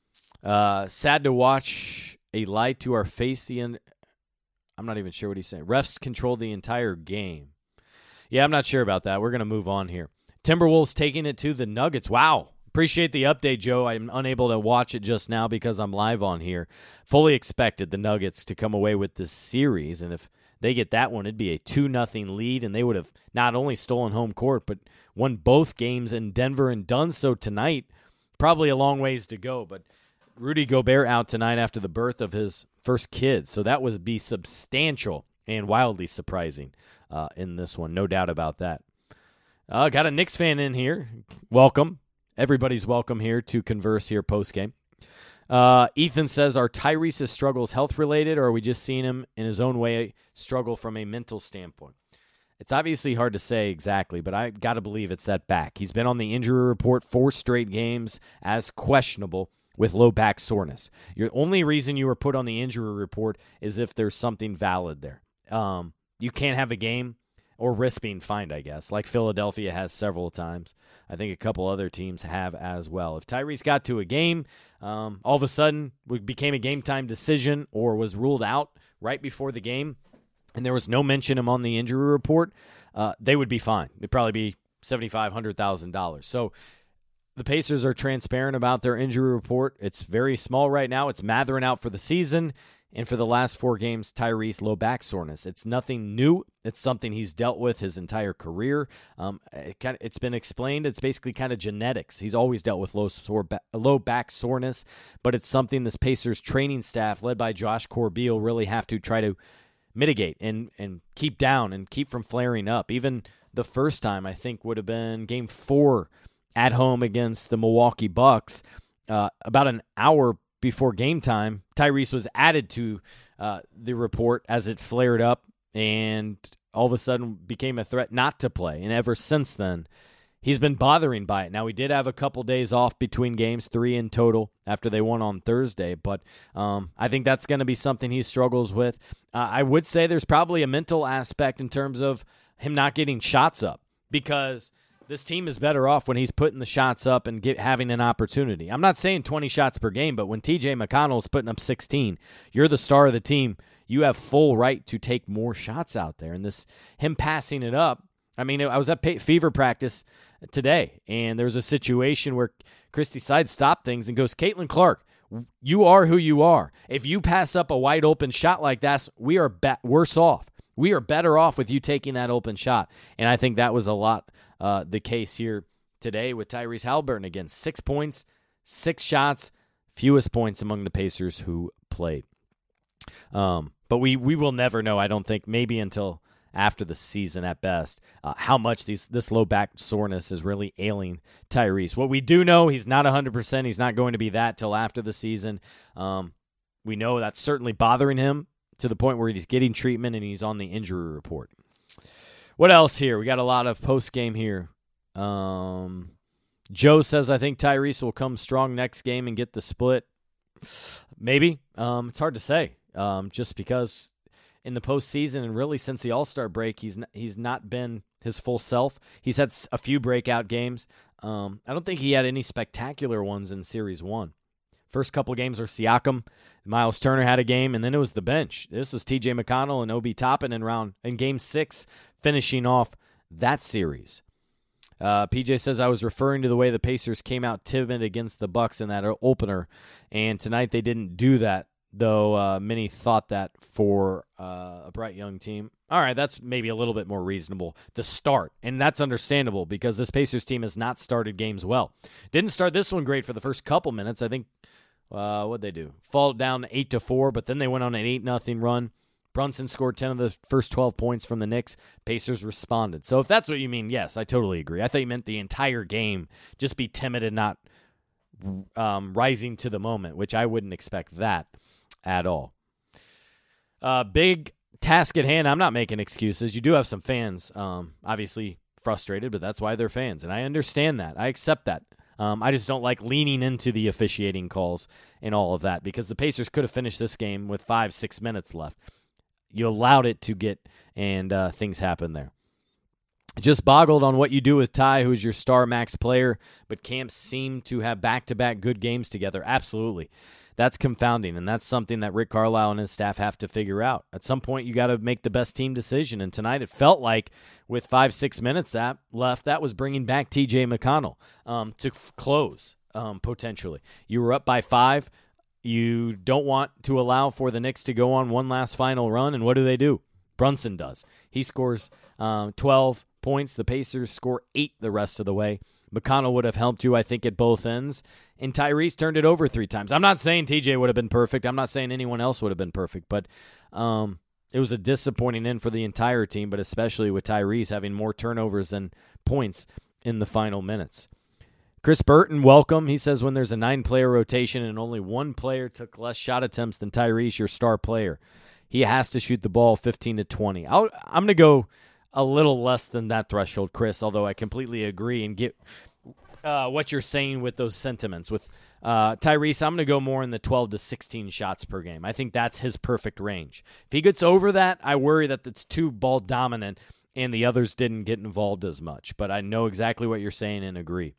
Uh, sad to watch a lie to our face. The en- I'm not even sure what he's saying. Refs controlled the entire game. Yeah, I'm not sure about that. We're going to move on here. Timberwolves taking it to the Nuggets. Wow. Appreciate the update, Joe. I'm unable to watch it just now because I'm live on here. Fully expected the Nuggets to come away with this series, and if they get that one, it'd be a two nothing lead, and they would have not only stolen home court, but won both games in Denver and done so tonight. Probably a long ways to go, but Rudy Gobert out tonight after the birth of his first kid, so that would be substantial and wildly surprising. Uh, in this one, no doubt about that. Uh, got a Knicks fan in here. Welcome. Everybody's welcome here to converse here post-game. Uh, Ethan says, are Tyrese's struggles health-related, or are we just seeing him in his own way struggle from a mental standpoint? It's obviously hard to say exactly, but I got to believe it's that back. He's been on the injury report four straight games as questionable with low back soreness. Your only reason you were put on the injury report is if there's something valid there. Um, You can't have a game or risk being fined, I guess, like Philadelphia has several times. I think a couple other teams have as well. If Tyrese got to a game, um, all of a sudden it became a game-time decision or was ruled out right before the game, and there was no mention of him on the injury report, uh, they would be fine. It'd probably be seventy-five hundred thousand dollars. So the Pacers are transparent about their injury report. It's very small right now. It's Mathurin out for the season. And for the last four games, Tyrese low back soreness. It's nothing new. It's something he's dealt with his entire career. Um, it kind of, it's been explained. It's basically kind of genetics. He's always dealt with low sore ba- low back soreness, but it's something this Pacers training staff, led by Josh Corbeil, really have to try to mitigate and, and keep down and keep from flaring up. Even the first time, I think, would have been game four at home against the Milwaukee Bucks. Uh, about an hour before game time, Tyrese was added to uh, the report as it flared up and all of a sudden became a threat not to play. And ever since then, he's been bothering by it. Now, we did have a couple days off between games, three in total, after they won on Thursday, but um, I think that's going to be something he struggles with. Uh, I would say there's probably a mental aspect in terms of him not getting shots up, because this team is better off when he's putting the shots up and get, having an opportunity. I'm not saying twenty shots per game, but when T J McConnell is putting up sixteen, you're the star of the team. You have full right to take more shots out there. And this him passing it up, I mean, I was at Fever practice today, and there was a situation where Christy Side stopped things and goes, Caitlin Clark, you are who you are. If you pass up a wide open shot like that, we are be- worse off. We are better off with you taking that open shot. And I think that was a lot uh, the case here today with Tyrese Haliburton. Again, six points, six shots, fewest points among the Pacers who played. Um, but we, we will never know, I don't think, maybe until after the season at best, uh, how much these this low back soreness is really ailing Tyrese. What we do know, he's not one hundred percent. He's not going to be that till after the season. Um, we know that's certainly bothering him to the point where he's getting treatment and he's on the injury report. What else here? We got a lot of post-game here. Um, Joe says, I think Tyrese will come strong next game and get the split. Maybe. Um, it's hard to say. Um, just because in the postseason and really since the All-Star break, he's not, he's not been his full self. He's had a few breakout games. Um, I don't think he had any spectacular ones in Series one. First couple games are Siakam, Miles Turner had a game, and then it was the bench. This was T J McConnell and Obi Toppin in round in Game Six, finishing off that series. Uh, P J says, I was referring to the way the Pacers came out timid against the Bucks in that opener, and tonight they didn't do that, though uh, many thought that for uh, a bright young team. All right, that's maybe a little bit more reasonable. The start, and that's understandable because this Pacers team has not started games well. Didn't start this one great for the first couple minutes. I think, uh, what'd they do? Fall down eight to four, but then they went on an eight nothing run. Brunson scored ten of the first twelve points from the Knicks. Pacers responded. So if that's what you mean, yes, I totally agree. I thought you meant the entire game, just be timid and not um, rising to the moment, which I wouldn't expect that at all. Uh, big task at hand. I'm not making excuses. You do have some fans, um, obviously frustrated, but that's why they're fans, and I understand that. I accept that. Um, I just don't like leaning into the officiating calls and all of that because the Pacers could have finished this game with five, six minutes left. You allowed it to get, and uh, things happen there. Just boggled on what you do with Ty, who's your star max player, but Camps seem to have back-to-back good games together. Absolutely. That's confounding, and that's something that Rick Carlisle and his staff have to figure out. At some point, you got to make the best team decision, and tonight it felt like with five, six minutes that left, that was bringing back T J McConnell um, to f- close, um, potentially. You were up by five. You don't want to allow for the Knicks to go on one last final run, and what do they do? Brunson does. He scores um, twelve points. The Pacers score eight the rest of the way. McConnell would have helped you, I think, at both ends, and Tyrese turned it over three times. I'm not saying T J would have been perfect. I'm not saying anyone else would have been perfect, but um, it was a disappointing end for the entire team, but especially with Tyrese having more turnovers than points in the final minutes. Chris Burton, welcome. He says when there's a nine-player rotation and only one player took less shot attempts than Tyrese, your star player, he has to shoot the ball fifteen to twenty. I'll, I'm going to go a little less than that threshold, Chris, although I completely agree and get uh, what you're saying with those sentiments. With uh, Tyrese, I'm going to go more in the twelve to sixteen shots per game. I think that's his perfect range. If he gets over that, I worry that it's too ball dominant and the others didn't get involved as much. But I know exactly what you're saying and agree.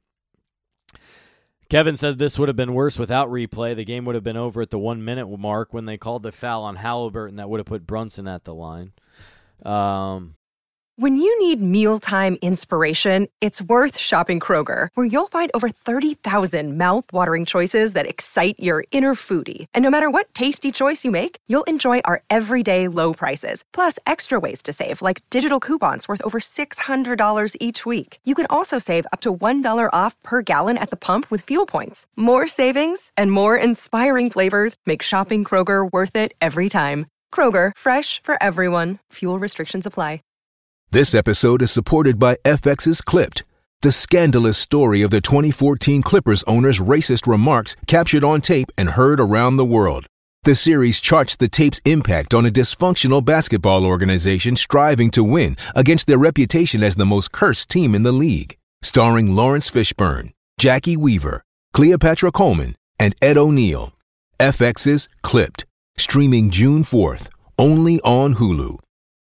Kevin says this would have been worse without replay. The game would have been over at the one-minute mark when they called the foul on Haliburton that would have put Brunson at the line. Um... When you need mealtime inspiration, it's worth shopping Kroger, where you'll find over thirty thousand mouth-watering choices that excite your inner foodie. And no matter what tasty choice you make, you'll enjoy our everyday low prices, plus extra ways to save, like digital coupons worth over six hundred dollars each week. You can also save up to one dollar off per gallon at the pump with fuel points. More savings and more inspiring flavors make shopping Kroger worth it every time. Kroger, fresh for everyone. Fuel restrictions apply. This episode is supported by F X's Clipped, the scandalous story of the twenty fourteen Clippers owner's racist remarks captured on tape and heard around the world. The series charts the tape's impact on a dysfunctional basketball organization striving to win against their reputation as the most cursed team in the league. Starring Lawrence Fishburne, Jackie Weaver, Cleopatra Coleman, and Ed O'Neill. F X's Clipped, streaming June fourth, only on Hulu.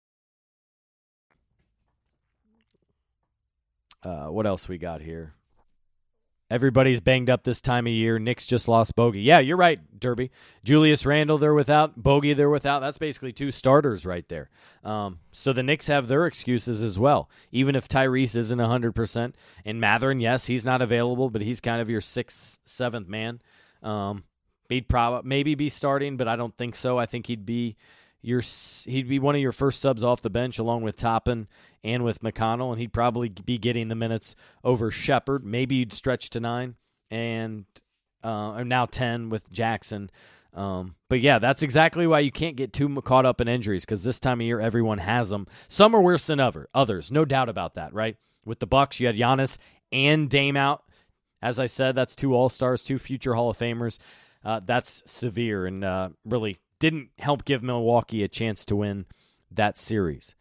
Uh, what else we got here? Everybody's banged up this time of year. Knicks just lost Bogey. Yeah, you're right, Derby. Julius Randle, they're without. Bogey, they're without. That's basically two starters right there. Um, so the Knicks have their excuses as well, even if Tyrese isn't one hundred percent. And Mathurin, yes, he's not available, but he's kind of your sixth, seventh man. Um, he'd probably maybe be starting, but I don't think so. I think he'd be your he'd be one of your first subs off the bench along with Toppin and with McConnell, and he'd probably be getting the minutes over Shepherd. Maybe you'd stretch to nine and uh, now ten with Jackson. Um, but, yeah, that's exactly why you can't get too caught up in injuries, because this time of year everyone has them. Some are worse than other, others, no doubt about that, right? With the Bucks, you had Giannis and Dame out. As I said, that's two All-Stars, two future Hall of Famers. Uh, that's severe and uh, really didn't help give Milwaukee a chance to win that series.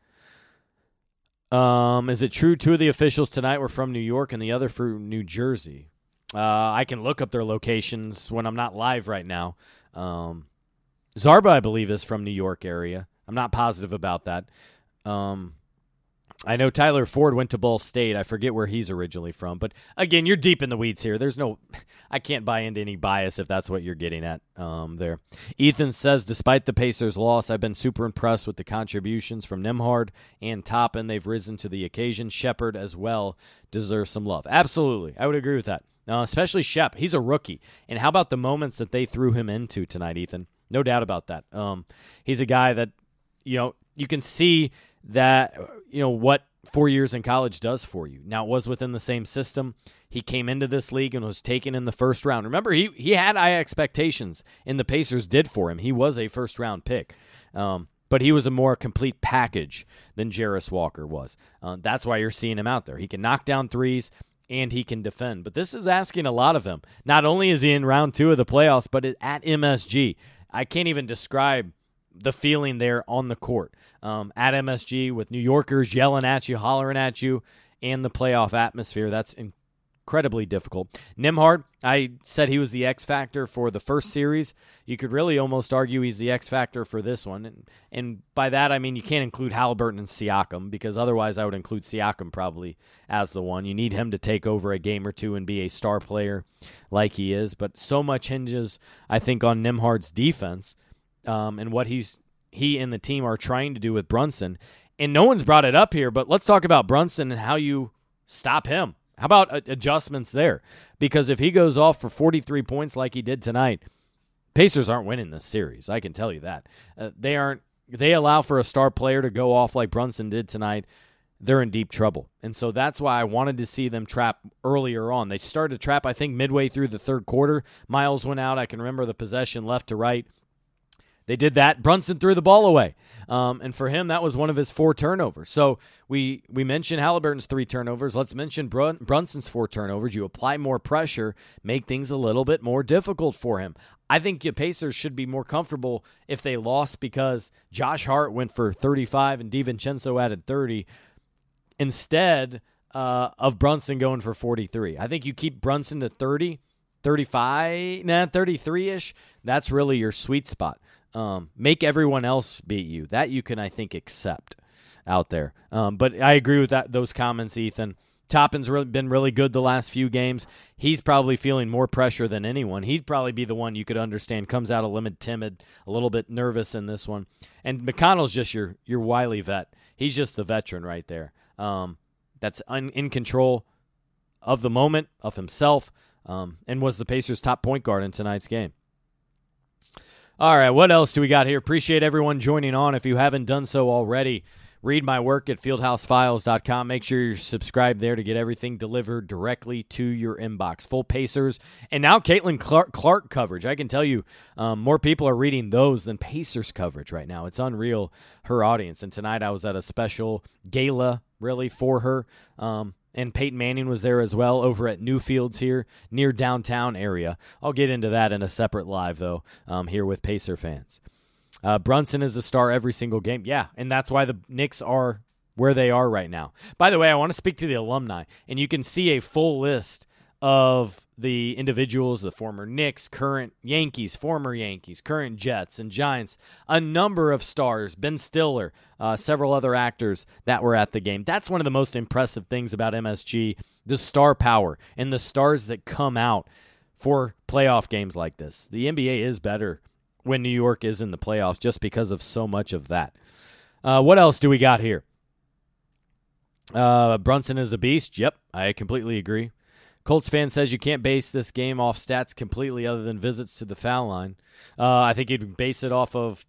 Um, is it true two of the officials tonight were from New York and the other from New Jersey? Uh, I can look up their locations when I'm not live right now. Um, Zarba, I believe, is from New York area. I'm not positive about that. Um, I know Tyler Ford went to Ball State. I forget where he's originally from. But, again, you're deep in the weeds here. There's no – I can't buy into any bias if that's what you're getting at um, there. Ethan says, despite the Pacers' loss, I've been super impressed with the contributions from Nembhard and Toppin. They've risen to the occasion. Shepherd as well deserves some love. Absolutely. I would agree with that, uh, especially Shep. He's a rookie. And how about the moments that they threw him into tonight, Ethan? No doubt about that. Um, he's a guy that, you know, you can see – that, you know, what four years in college does for you. Now, it was within the same system. He came into this league and was taken in the first round. Remember, he he had high expectations, and the Pacers did for him. He was a first-round pick. Um, but he was a more complete package than Jarris Walker was. Uh, that's why you're seeing him out there. He can knock down threes, and he can defend. But this is asking a lot of him. Not only is he in round two of the playoffs, but at M S G. I can't even describe the feeling there on the court. Um, at M S G with New Yorkers yelling at you, hollering at you, and the playoff atmosphere. That's incredibly difficult. Nembhard, I said he was the X factor for the first series. You could really almost argue he's the X factor for this one. And, and by that, I mean you can't include Halliburton and Siakam, because otherwise I would include Siakam probably as the one. You need him to take over a game or two and be a star player like he is. But so much hinges, I think, on Nembhard's defense. Um, and what he's he and the team are trying to do with Brunson. And no one's brought it up here, but let's talk about Brunson and how you stop him. How about uh, adjustments there? Because if he goes off for forty-three points like he did tonight, Pacers aren't winning this series. I can tell you that. Uh, they aren't. They allow for a star player to go off like Brunson did tonight, they're in deep trouble. And so that's why I wanted to see them trap earlier on. They started to trap, I think, midway through the third quarter. Miles went out. I can remember the possession left to right. They did that. Brunson threw the ball away. Um, and for him, that was one of his four turnovers. So we we mentioned Halliburton's three turnovers. Let's mention Brun- Brunson's four turnovers. You apply more pressure, make things a little bit more difficult for him. I think the Pacers should be more comfortable if they lost because Josh Hart went for thirty-five and DiVincenzo added thirty instead uh, of Brunson going for forty-three. I think you keep Brunson to thirty, thirty-five, nah, thirty-three-ish. That's really your sweet spot. Um, make everyone else beat you. That you can, I think, accept out there. Um, but I agree with that. Those comments, Ethan. Toppin's really been really good the last few games. He's probably feeling more pressure than anyone. He'd probably be the one you could understand comes out a little bit timid, a little bit nervous in this one. And McConnell's just your your wily vet. He's just the veteran right there. Um, that's un, in control of the moment, of himself, um, and was the Pacers' top point guard in tonight's game. All right, what else do we got here? Appreciate everyone joining on. If you haven't done so already, read my work at fieldhouse files dot com. Make sure you're subscribed there to get everything delivered directly to your inbox. Full Pacers and now Caitlin Clark, Clark coverage. I can tell you um, more people are reading those than Pacers coverage right now. It's unreal, her audience. And tonight I was at a special gala, really, for her. Um, and Peyton Manning was there as well over at Newfields here near downtown area. I'll get into that in a separate live, though, um, here with Pacer fans. Uh, Brunson is a star every single game. Yeah, and that's why the Knicks are where they are right now. By the way, I want to speak to the alumni, and you can see a full list of the individuals, the former Knicks, current Yankees, former Yankees, current Jets and Giants, a number of stars, Ben Stiller, uh, several other actors that were at the game. That's one of the most impressive things about M S G, the star power and the stars that come out for playoff games like this. The N B A is better when New York is in the playoffs just because of so much of that. Uh, what else do we got here? Uh, Brunson is a beast. Yep, I completely agree. Colts fan says you can't base this game off stats completely other than visits to the foul line. Uh, I think you'd base it off of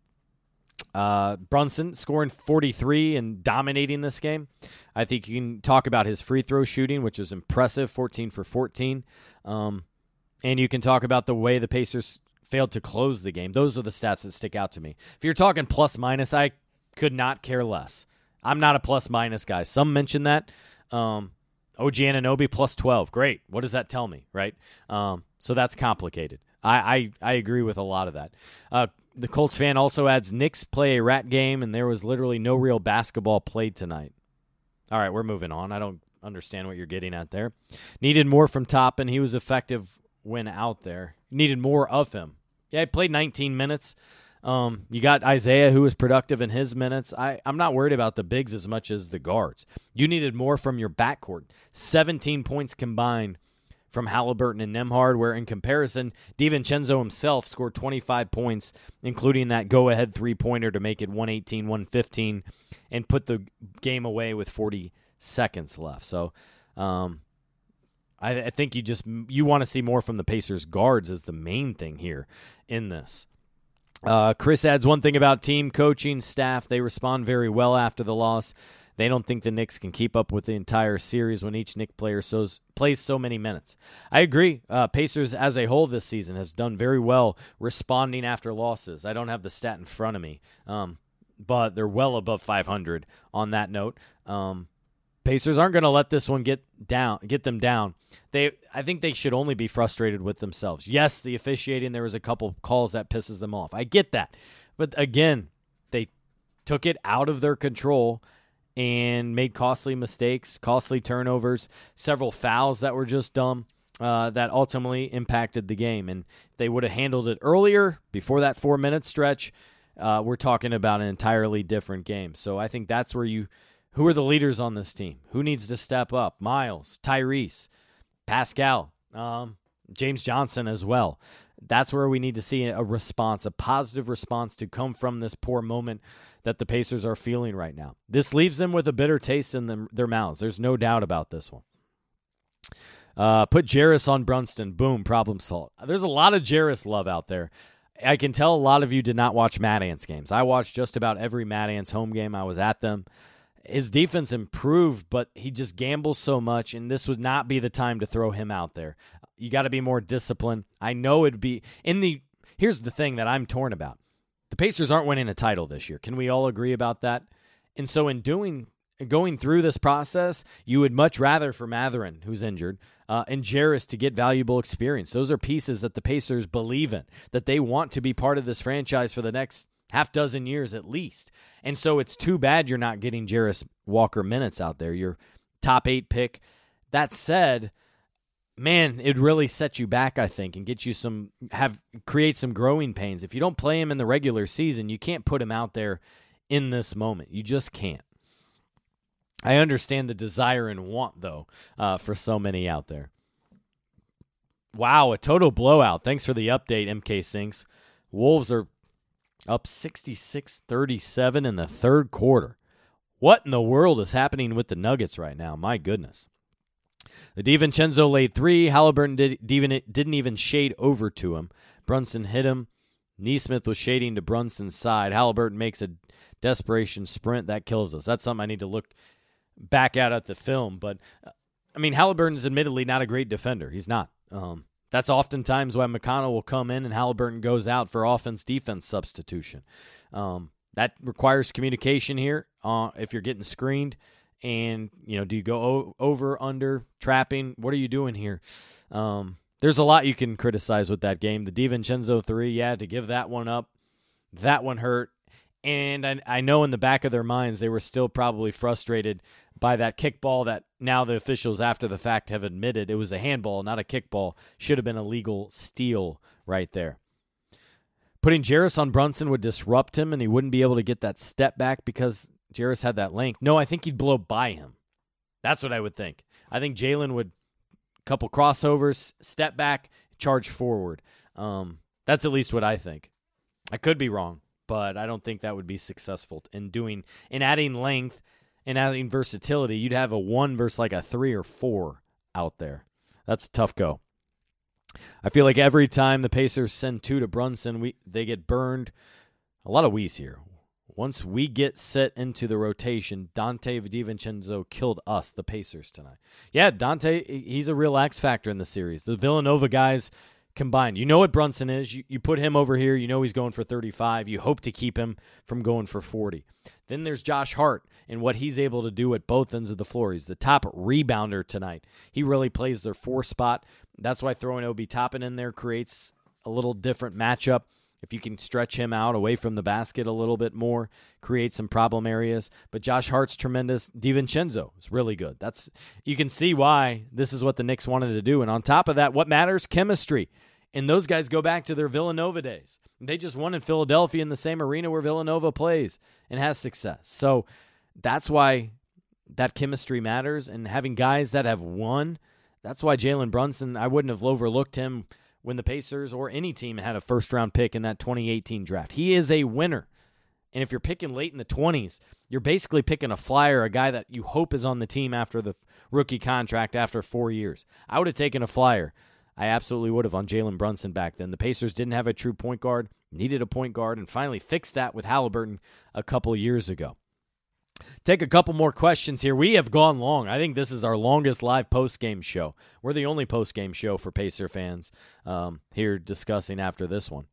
uh, Brunson scoring forty-three and dominating this game. I think you can talk about his free throw shooting, which is impressive, fourteen for fourteen. Um, and you can talk about the way the Pacers failed to close the game. Those are the stats that stick out to me. If you're talking plus minus, I could not care less. I'm not a plus minus guy. Some mention that. Um, O G Anunoby plus twelve. Great. What does that tell me, right? Um, so that's complicated. I, I, I agree with a lot of that. Uh, the Colts fan also adds Knicks play a rat game, and there was literally no real basketball played tonight. All right, we're moving on. I don't understand what you're getting at there. Needed more from Toppin. He was effective when out there. Needed more of him. Yeah, he played nineteen minutes. Um, you got Isaiah, who was productive in his minutes. I, I'm not worried about the bigs as much as the guards. You needed more from your backcourt. seventeen points combined from Halliburton and Nembhard, where in comparison, DiVincenzo himself scored twenty-five points, including that go-ahead three-pointer to make it one eighteen one fifteen and put the game away with forty seconds left. So um, I, I think you just you want to see more from the Pacers guards is the main thing here in this. Uh, Chris adds one thing about team coaching staff. They respond very well after the loss. They don't think the Knicks can keep up with the entire series when each Knicks player so's, plays so many minutes. I agree. Uh, Pacers as a whole this season has done very well responding after losses. I don't have the stat in front of me, um, but they're well above five hundred on that note. Um, Pacers aren't going to let this one get down, get them down. They, I think they should only be frustrated with themselves. Yes, the officiating, there was a couple calls that pisses them off. I get that. But again, they took it out of their control and made costly mistakes, costly turnovers, several fouls that were just dumb uh, that ultimately impacted the game. And if they would have handled it earlier, before that four-minute stretch, uh, we're talking about an entirely different game. So I think that's where you – who are the leaders on this team? Who needs to step up? Miles, Tyrese, Pascal, um, James Johnson as well. That's where we need to see a response, a positive response to come from this poor moment that the Pacers are feeling right now. This leaves them with a bitter taste in them, their mouths. There's no doubt about this one. Uh, put Jarris on Brunson. Boom, problem solved. There's a lot of Jarris love out there. I can tell a lot of you did not watch Mad Ants games. I watched just about every Mad Ants home game. I was at them. His defense improved, but he just gambles so much, and this would not be the time to throw him out there. You got to be more disciplined. I know it'd be in the. Here's the thing that I'm torn about: the Pacers aren't winning a title this year. Can we all agree about that? And so, in doing going through this process, you would much rather for Mathurin, who's injured, uh, and Jarris to get valuable experience. Those are pieces that the Pacers believe in, that they want to be part of this franchise for the next half dozen years at least. And so it's too bad you're not getting Jarris Walker minutes out there, your top eight pick. That said, man, it really set you back, I think, and get you some, have create some growing pains. If you don't play him in the regular season, you can't put him out there in this moment. You just can't. I understand the desire and want, though, uh, for so many out there. Wow, a total blowout. Thanks for the update, M K Sinks. Wolves are up sixty-six thirty-seven in the third quarter. What in the world is happening with the Nuggets right now? My goodness. The DiVincenzo laid three. Halliburton did, didn't even shade over to him. Brunson hit him. Nesmith was shading to Brunson's side. Halliburton makes a desperation sprint. That kills us. That's something I need to look back at at the film. But, I mean, Halliburton's admittedly not a great defender. He's not. Um, That's oftentimes why McConnell will come in and Halliburton goes out for offense-defense substitution. Um, that requires communication here uh, if you're getting screened. And, you know, do you go o- over, under, trapping? What are you doing here? Um, there's a lot you can criticize with that game. The DiVincenzo three, yeah, to give that one up, that one hurt. And I, I know in the back of their minds they were still probably frustrated by that kickball that now the officials after the fact have admitted it was a handball, not a kickball. Should have been a legal steal right there. Putting Jarace on Brunson would disrupt him, and he wouldn't be able to get that step back because Jarace had that length. No, I think he'd blow by him. That's what I would think. I think Jalen would couple crossovers, step back, charge forward. Um, that's at least what I think. I could be wrong, but I don't think that would be successful in doing in adding length and adding versatility. You'd have a one versus like a three or four out there. That's a tough go. I feel like every time the Pacers send two to Brunson, we they get burned. A lot of we's here. Once we get set into the rotation, Dante DiVincenzo killed us, the Pacers, tonight. Yeah, Dante, he's a real X factor in the series. The Villanova guys combined. You know what Brunson is. You, you put him over here. You know he's going for thirty-five. You hope to keep him from going for forty. Then there's Josh Hart and what he's able to do at both ends of the floor. He's the top rebounder tonight. He really plays their four spot. That's why throwing Obi Toppin in there creates a little different matchup. If you can stretch him out away from the basket a little bit more, create some problem areas. But Josh Hart's tremendous. DiVincenzo is really good. That's you can see why this is what the Knicks wanted to do. And on top of that, what matters? Chemistry. And those guys go back to their Villanova days. They just won in Philadelphia in the same arena where Villanova plays and has success. So that's why that chemistry matters. And having guys that have won, that's why Jalen Brunson, I wouldn't have overlooked him when the Pacers or any team had a first-round pick in that twenty eighteen draft. He is a winner. And if you're picking late in the twenties, you're basically picking a flyer, a guy that you hope is on the team after the rookie contract after four years. I would have taken a flyer. I absolutely would have on Jalen Brunson back then. The Pacers didn't have a true point guard, needed a point guard, and finally fixed that with Halliburton a couple years ago. Take a couple more questions here. We have gone long. I think this is our longest live post-game show. We're the only post-game show for Pacer fans um, here discussing after this one.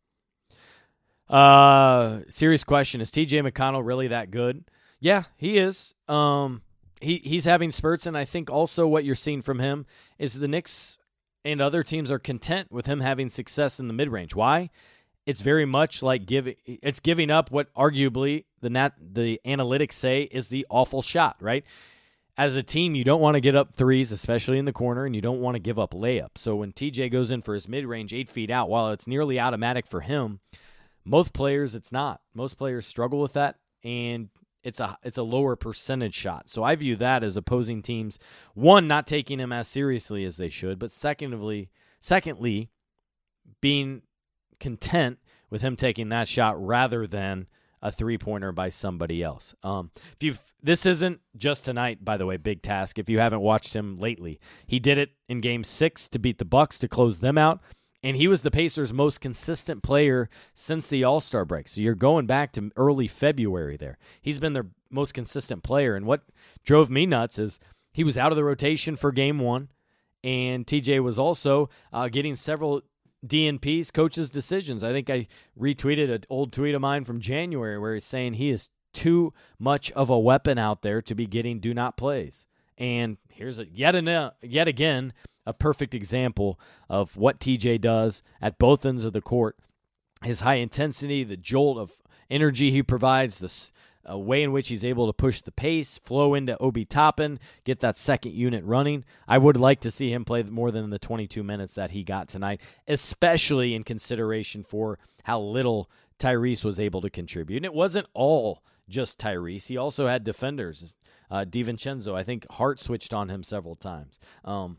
Uh, serious question. Is T J McConnell really that good? Yeah, he is. Um, he He's having spurts, and I think also what you're seeing from him is the Knicks and other teams are content with him having success in the mid-range. Why? It's very much like giving it's giving up what arguably the nat, the analytics say is the awful shot, right? As a team, you don't want to get up threes, especially in the corner, and you don't want to give up layups. So when T J goes in for his mid-range eight feet out, while it's nearly automatic for him, most players it's not. Most players struggle with that, and it's a it's a lower percentage shot. So I view that as opposing teams, one, not taking him as seriously as they should, but secondly, secondly, being content with him taking that shot rather than a three-pointer by somebody else. Um, if you've this isn't just tonight, by the way, big task. If you haven't watched him lately, he did it in Game Six to beat the Bucks to close them out, and he was the Pacers' most consistent player since the All-Star break. So you're going back to early February there. He's been their most consistent player, and what drove me nuts is he was out of the rotation for Game One, and T J was also uh, getting several D N Ps, coaches' decisions. I think I retweeted an old tweet of mine from January where he's saying he is too much of a weapon out there to be getting do not plays. And here's a, yet, an, yet again a perfect example of what T J does at both ends of the court. His high intensity, the jolt of energy he provides, the a way in which he's able to push the pace, flow into Obi Toppin, get that second unit running. I would like to see him play more than the twenty-two minutes that he got tonight, especially in consideration for how little Tyrese was able to contribute. And it wasn't all just Tyrese. He also had defenders. Uh, DiVincenzo, I think Hart switched on him several times. Um,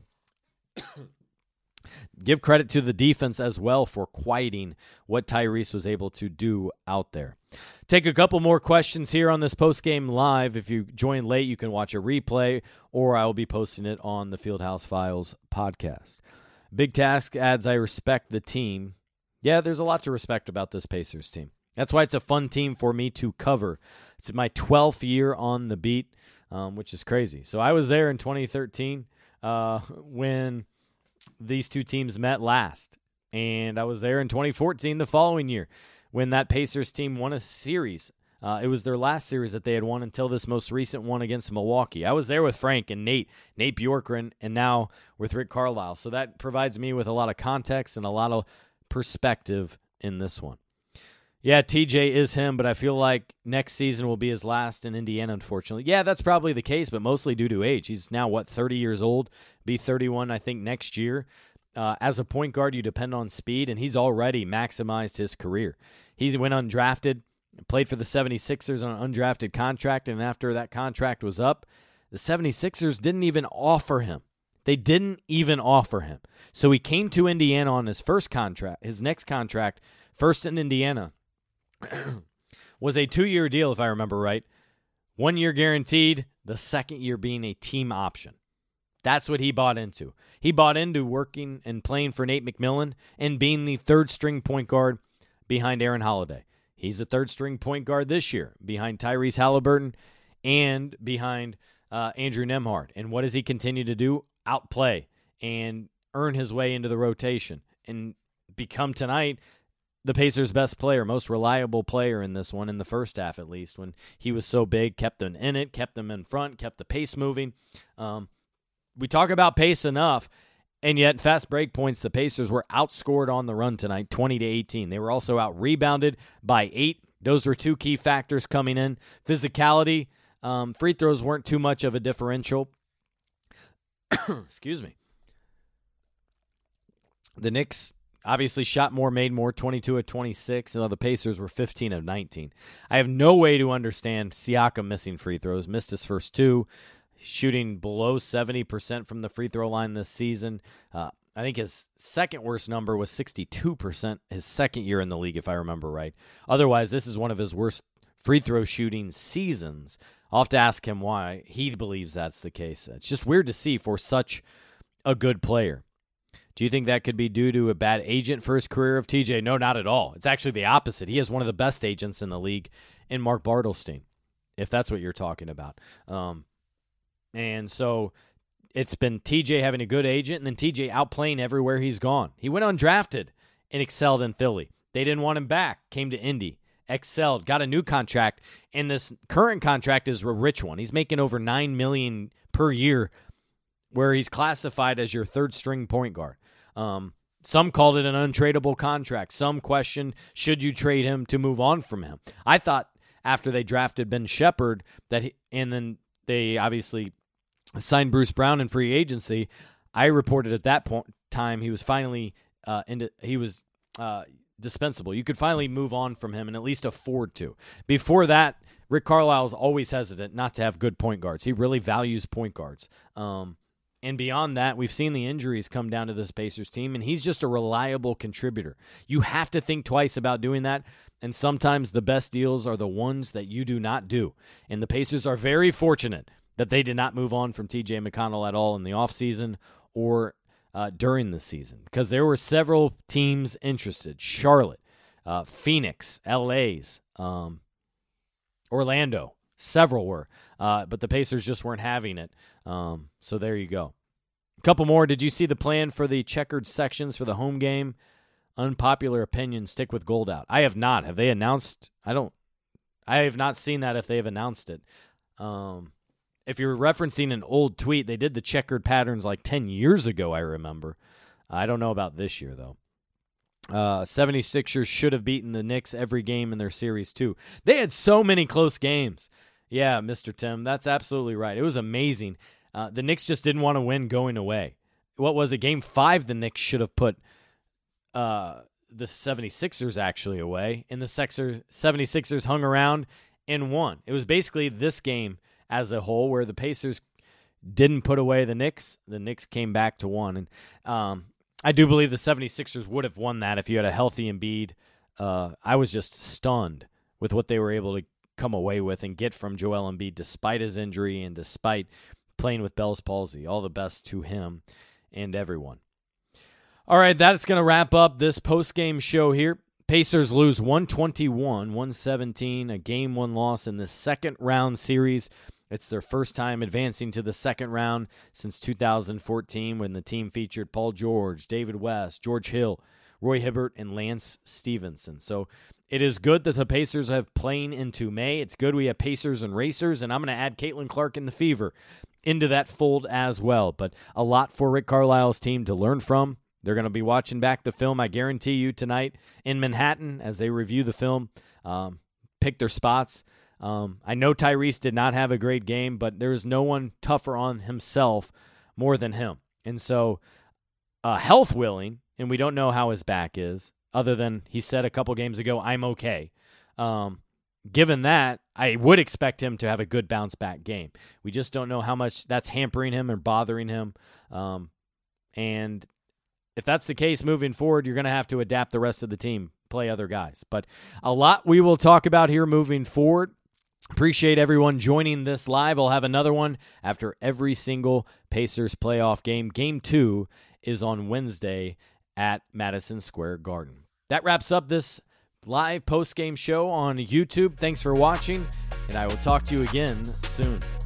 give credit to the defense as well for quieting what Tyrese was able to do out there. Take a couple more questions here on this post-game live. If you join late, you can watch a replay, or I will be posting it on the Fieldhouse Files podcast. Big task adds, I respect the team. Yeah, there's a lot to respect about this Pacers team. That's why it's a fun team for me to cover. It's my twelfth year on the beat, um, which is crazy. So I was there in twenty thirteen uh, when these two teams met last, and I was there in twenty fourteen the following year when that Pacers team won a series. Uh, it was their last series that they had won until this most recent one against Milwaukee. I was there with Frank and Nate, Nate Bjorkgren, and now with Rick Carlisle. So that provides me with a lot of context and a lot of perspective in this one. Yeah, T J is him, but I feel like next season will be his last in Indiana, unfortunately. Yeah, that's probably the case, but mostly due to age. He's now, what, thirty years old, be thirty-one, I think, next year. Uh, as a point guard, you depend on speed, and he's already maximized his career. He went undrafted, played for the seventy-sixers on an undrafted contract, and after that contract was up, the seventy-sixers didn't even offer him. They didn't even offer him. So he came to Indiana on his first contract, his next contract, first in Indiana, was a two-year deal, if I remember right. One year guaranteed, the second year being a team option. That's what he bought into. He bought into working and playing for Nate McMillan and being the third-string point guard behind Aaron Holiday. He's the third-string point guard this year behind Tyrese Halliburton and behind uh, Andrew Nembhard. And what does he continue to do? Outplay and earn his way into the rotation and become tonight the Pacers' best player, most reliable player in this one, in the first half at least, when he was so big, kept them in it, kept them in front, kept the pace moving. Um, we talk about pace enough, and yet fast break points, the Pacers were outscored on the run tonight, twenty to eighteen. They were also out-rebounded by eight. Those were two key factors coming in. Physicality, um, free throws weren't too much of a differential. Excuse me. The Knicks obviously shot more, made more, twenty-two of twenty-six, and the Pacers were fifteen of nineteen. I have no way to understand Siakam missing free throws. Missed his first two, shooting below seventy percent from the free throw line this season. Uh, I think his second worst number was sixty-two percent his second year in the league, if I remember right. Otherwise, this is one of his worst free throw shooting seasons. I'll have to ask him why he believes that's the case. It's just weird to see for such a good player. Do you think that could be due to a bad agent for his career of T J? No, not at all. It's actually the opposite. He has one of the best agents in the league in Mark Bartelstein, if that's what you're talking about. Um, and so it's been T J having a good agent and then T J outplaying everywhere he's gone. He went undrafted and excelled in Philly. They didn't want him back. Came to Indy. Excelled, got a new contract, and this current contract is a rich one. He's making over nine million dollars per year, where he's classified as your third-string point guard. Um, some called it an untradeable contract. Some questioned, should you trade him to move on from him? I thought after they drafted Ben Shepherd, that he, and then they obviously signed Bruce Brown in free agency, I reported at that point time he was finally uh, into, he was uh, dispensable. You could finally move on from him and at least afford to. Before that, Rick Carlisle's always hesitant not to have good point guards. He really values point guards. Um, and beyond that, we've seen the injuries come down to this Pacers team, and he's just a reliable contributor. You have to think twice about doing that, and sometimes the best deals are the ones that you do not do. And the Pacers are very fortunate that they did not move on from T J McConnell at all in the offseason or Uh, during the season, because there were several teams interested. Charlotte, uh, Phoenix, L A's, um, Orlando, several were. Uh, but the Pacers just weren't having it. Um, so there you go. A couple more. Did you see the plan for the checkered sections for the home game? Unpopular opinion, stick with gold out. I have not. Have they announced? I don't. I have not seen that if they have announced it. Um If you're referencing an old tweet, they did the checkered patterns like ten years ago, I remember. I don't know about this year, though. Uh, seventy-sixers should have beaten the Knicks every game in their series, too. They had so many close games. Yeah, Mister Tim, that's absolutely right. It was amazing. Uh, the Knicks just didn't want to win going away. What was it? Game five, the Knicks should have put uh, the seventy-sixers actually away, and the Sixers, seventy-sixers hung around and won. It was basically this game as a whole, where the Pacers didn't put away the Knicks. The Knicks came back to one. And um, I do believe the seventy-sixers would have won that if you had a healthy Embiid. Uh, I was just stunned with what they were able to come away with and get from Joel Embiid despite his injury and despite playing with Bell's palsy. All the best to him and everyone. All right, that's going to wrap up this post-game show here. Pacers lose one twenty-one one seventeen, a game one loss in the second round series. It's their first time advancing to the second round since two thousand fourteen, when the team featured Paul George, David West, George Hill, Roy Hibbert, and Lance Stevenson. So it is good that the Pacers have playing into May. It's good we have Pacers and Racers, and I'm going to add Caitlin Clark and the Fever into that fold as well. But a lot for Rick Carlisle's team to learn from. They're going to be watching back the film, I guarantee you, tonight in Manhattan as they review the film, um, pick their spots. Um, I know Tyrese did not have a great game, but there is no one tougher on himself more than him. And so uh, health willing, and we don't know how his back is, other than he said a couple games ago, I'm okay. Um, given that, I would expect him to have a good bounce back game. We just don't know how much that's hampering him or bothering him. Um, and if that's the case moving forward, you're going to have to adapt the rest of the team, play other guys. But a lot we will talk about here moving forward. Appreciate everyone joining this live. I'll have another one after every single Pacers playoff game. Game two is on Wednesday at Madison Square Garden. That wraps up this live post-game show on YouTube. Thanks for watching, and I will talk to you again soon.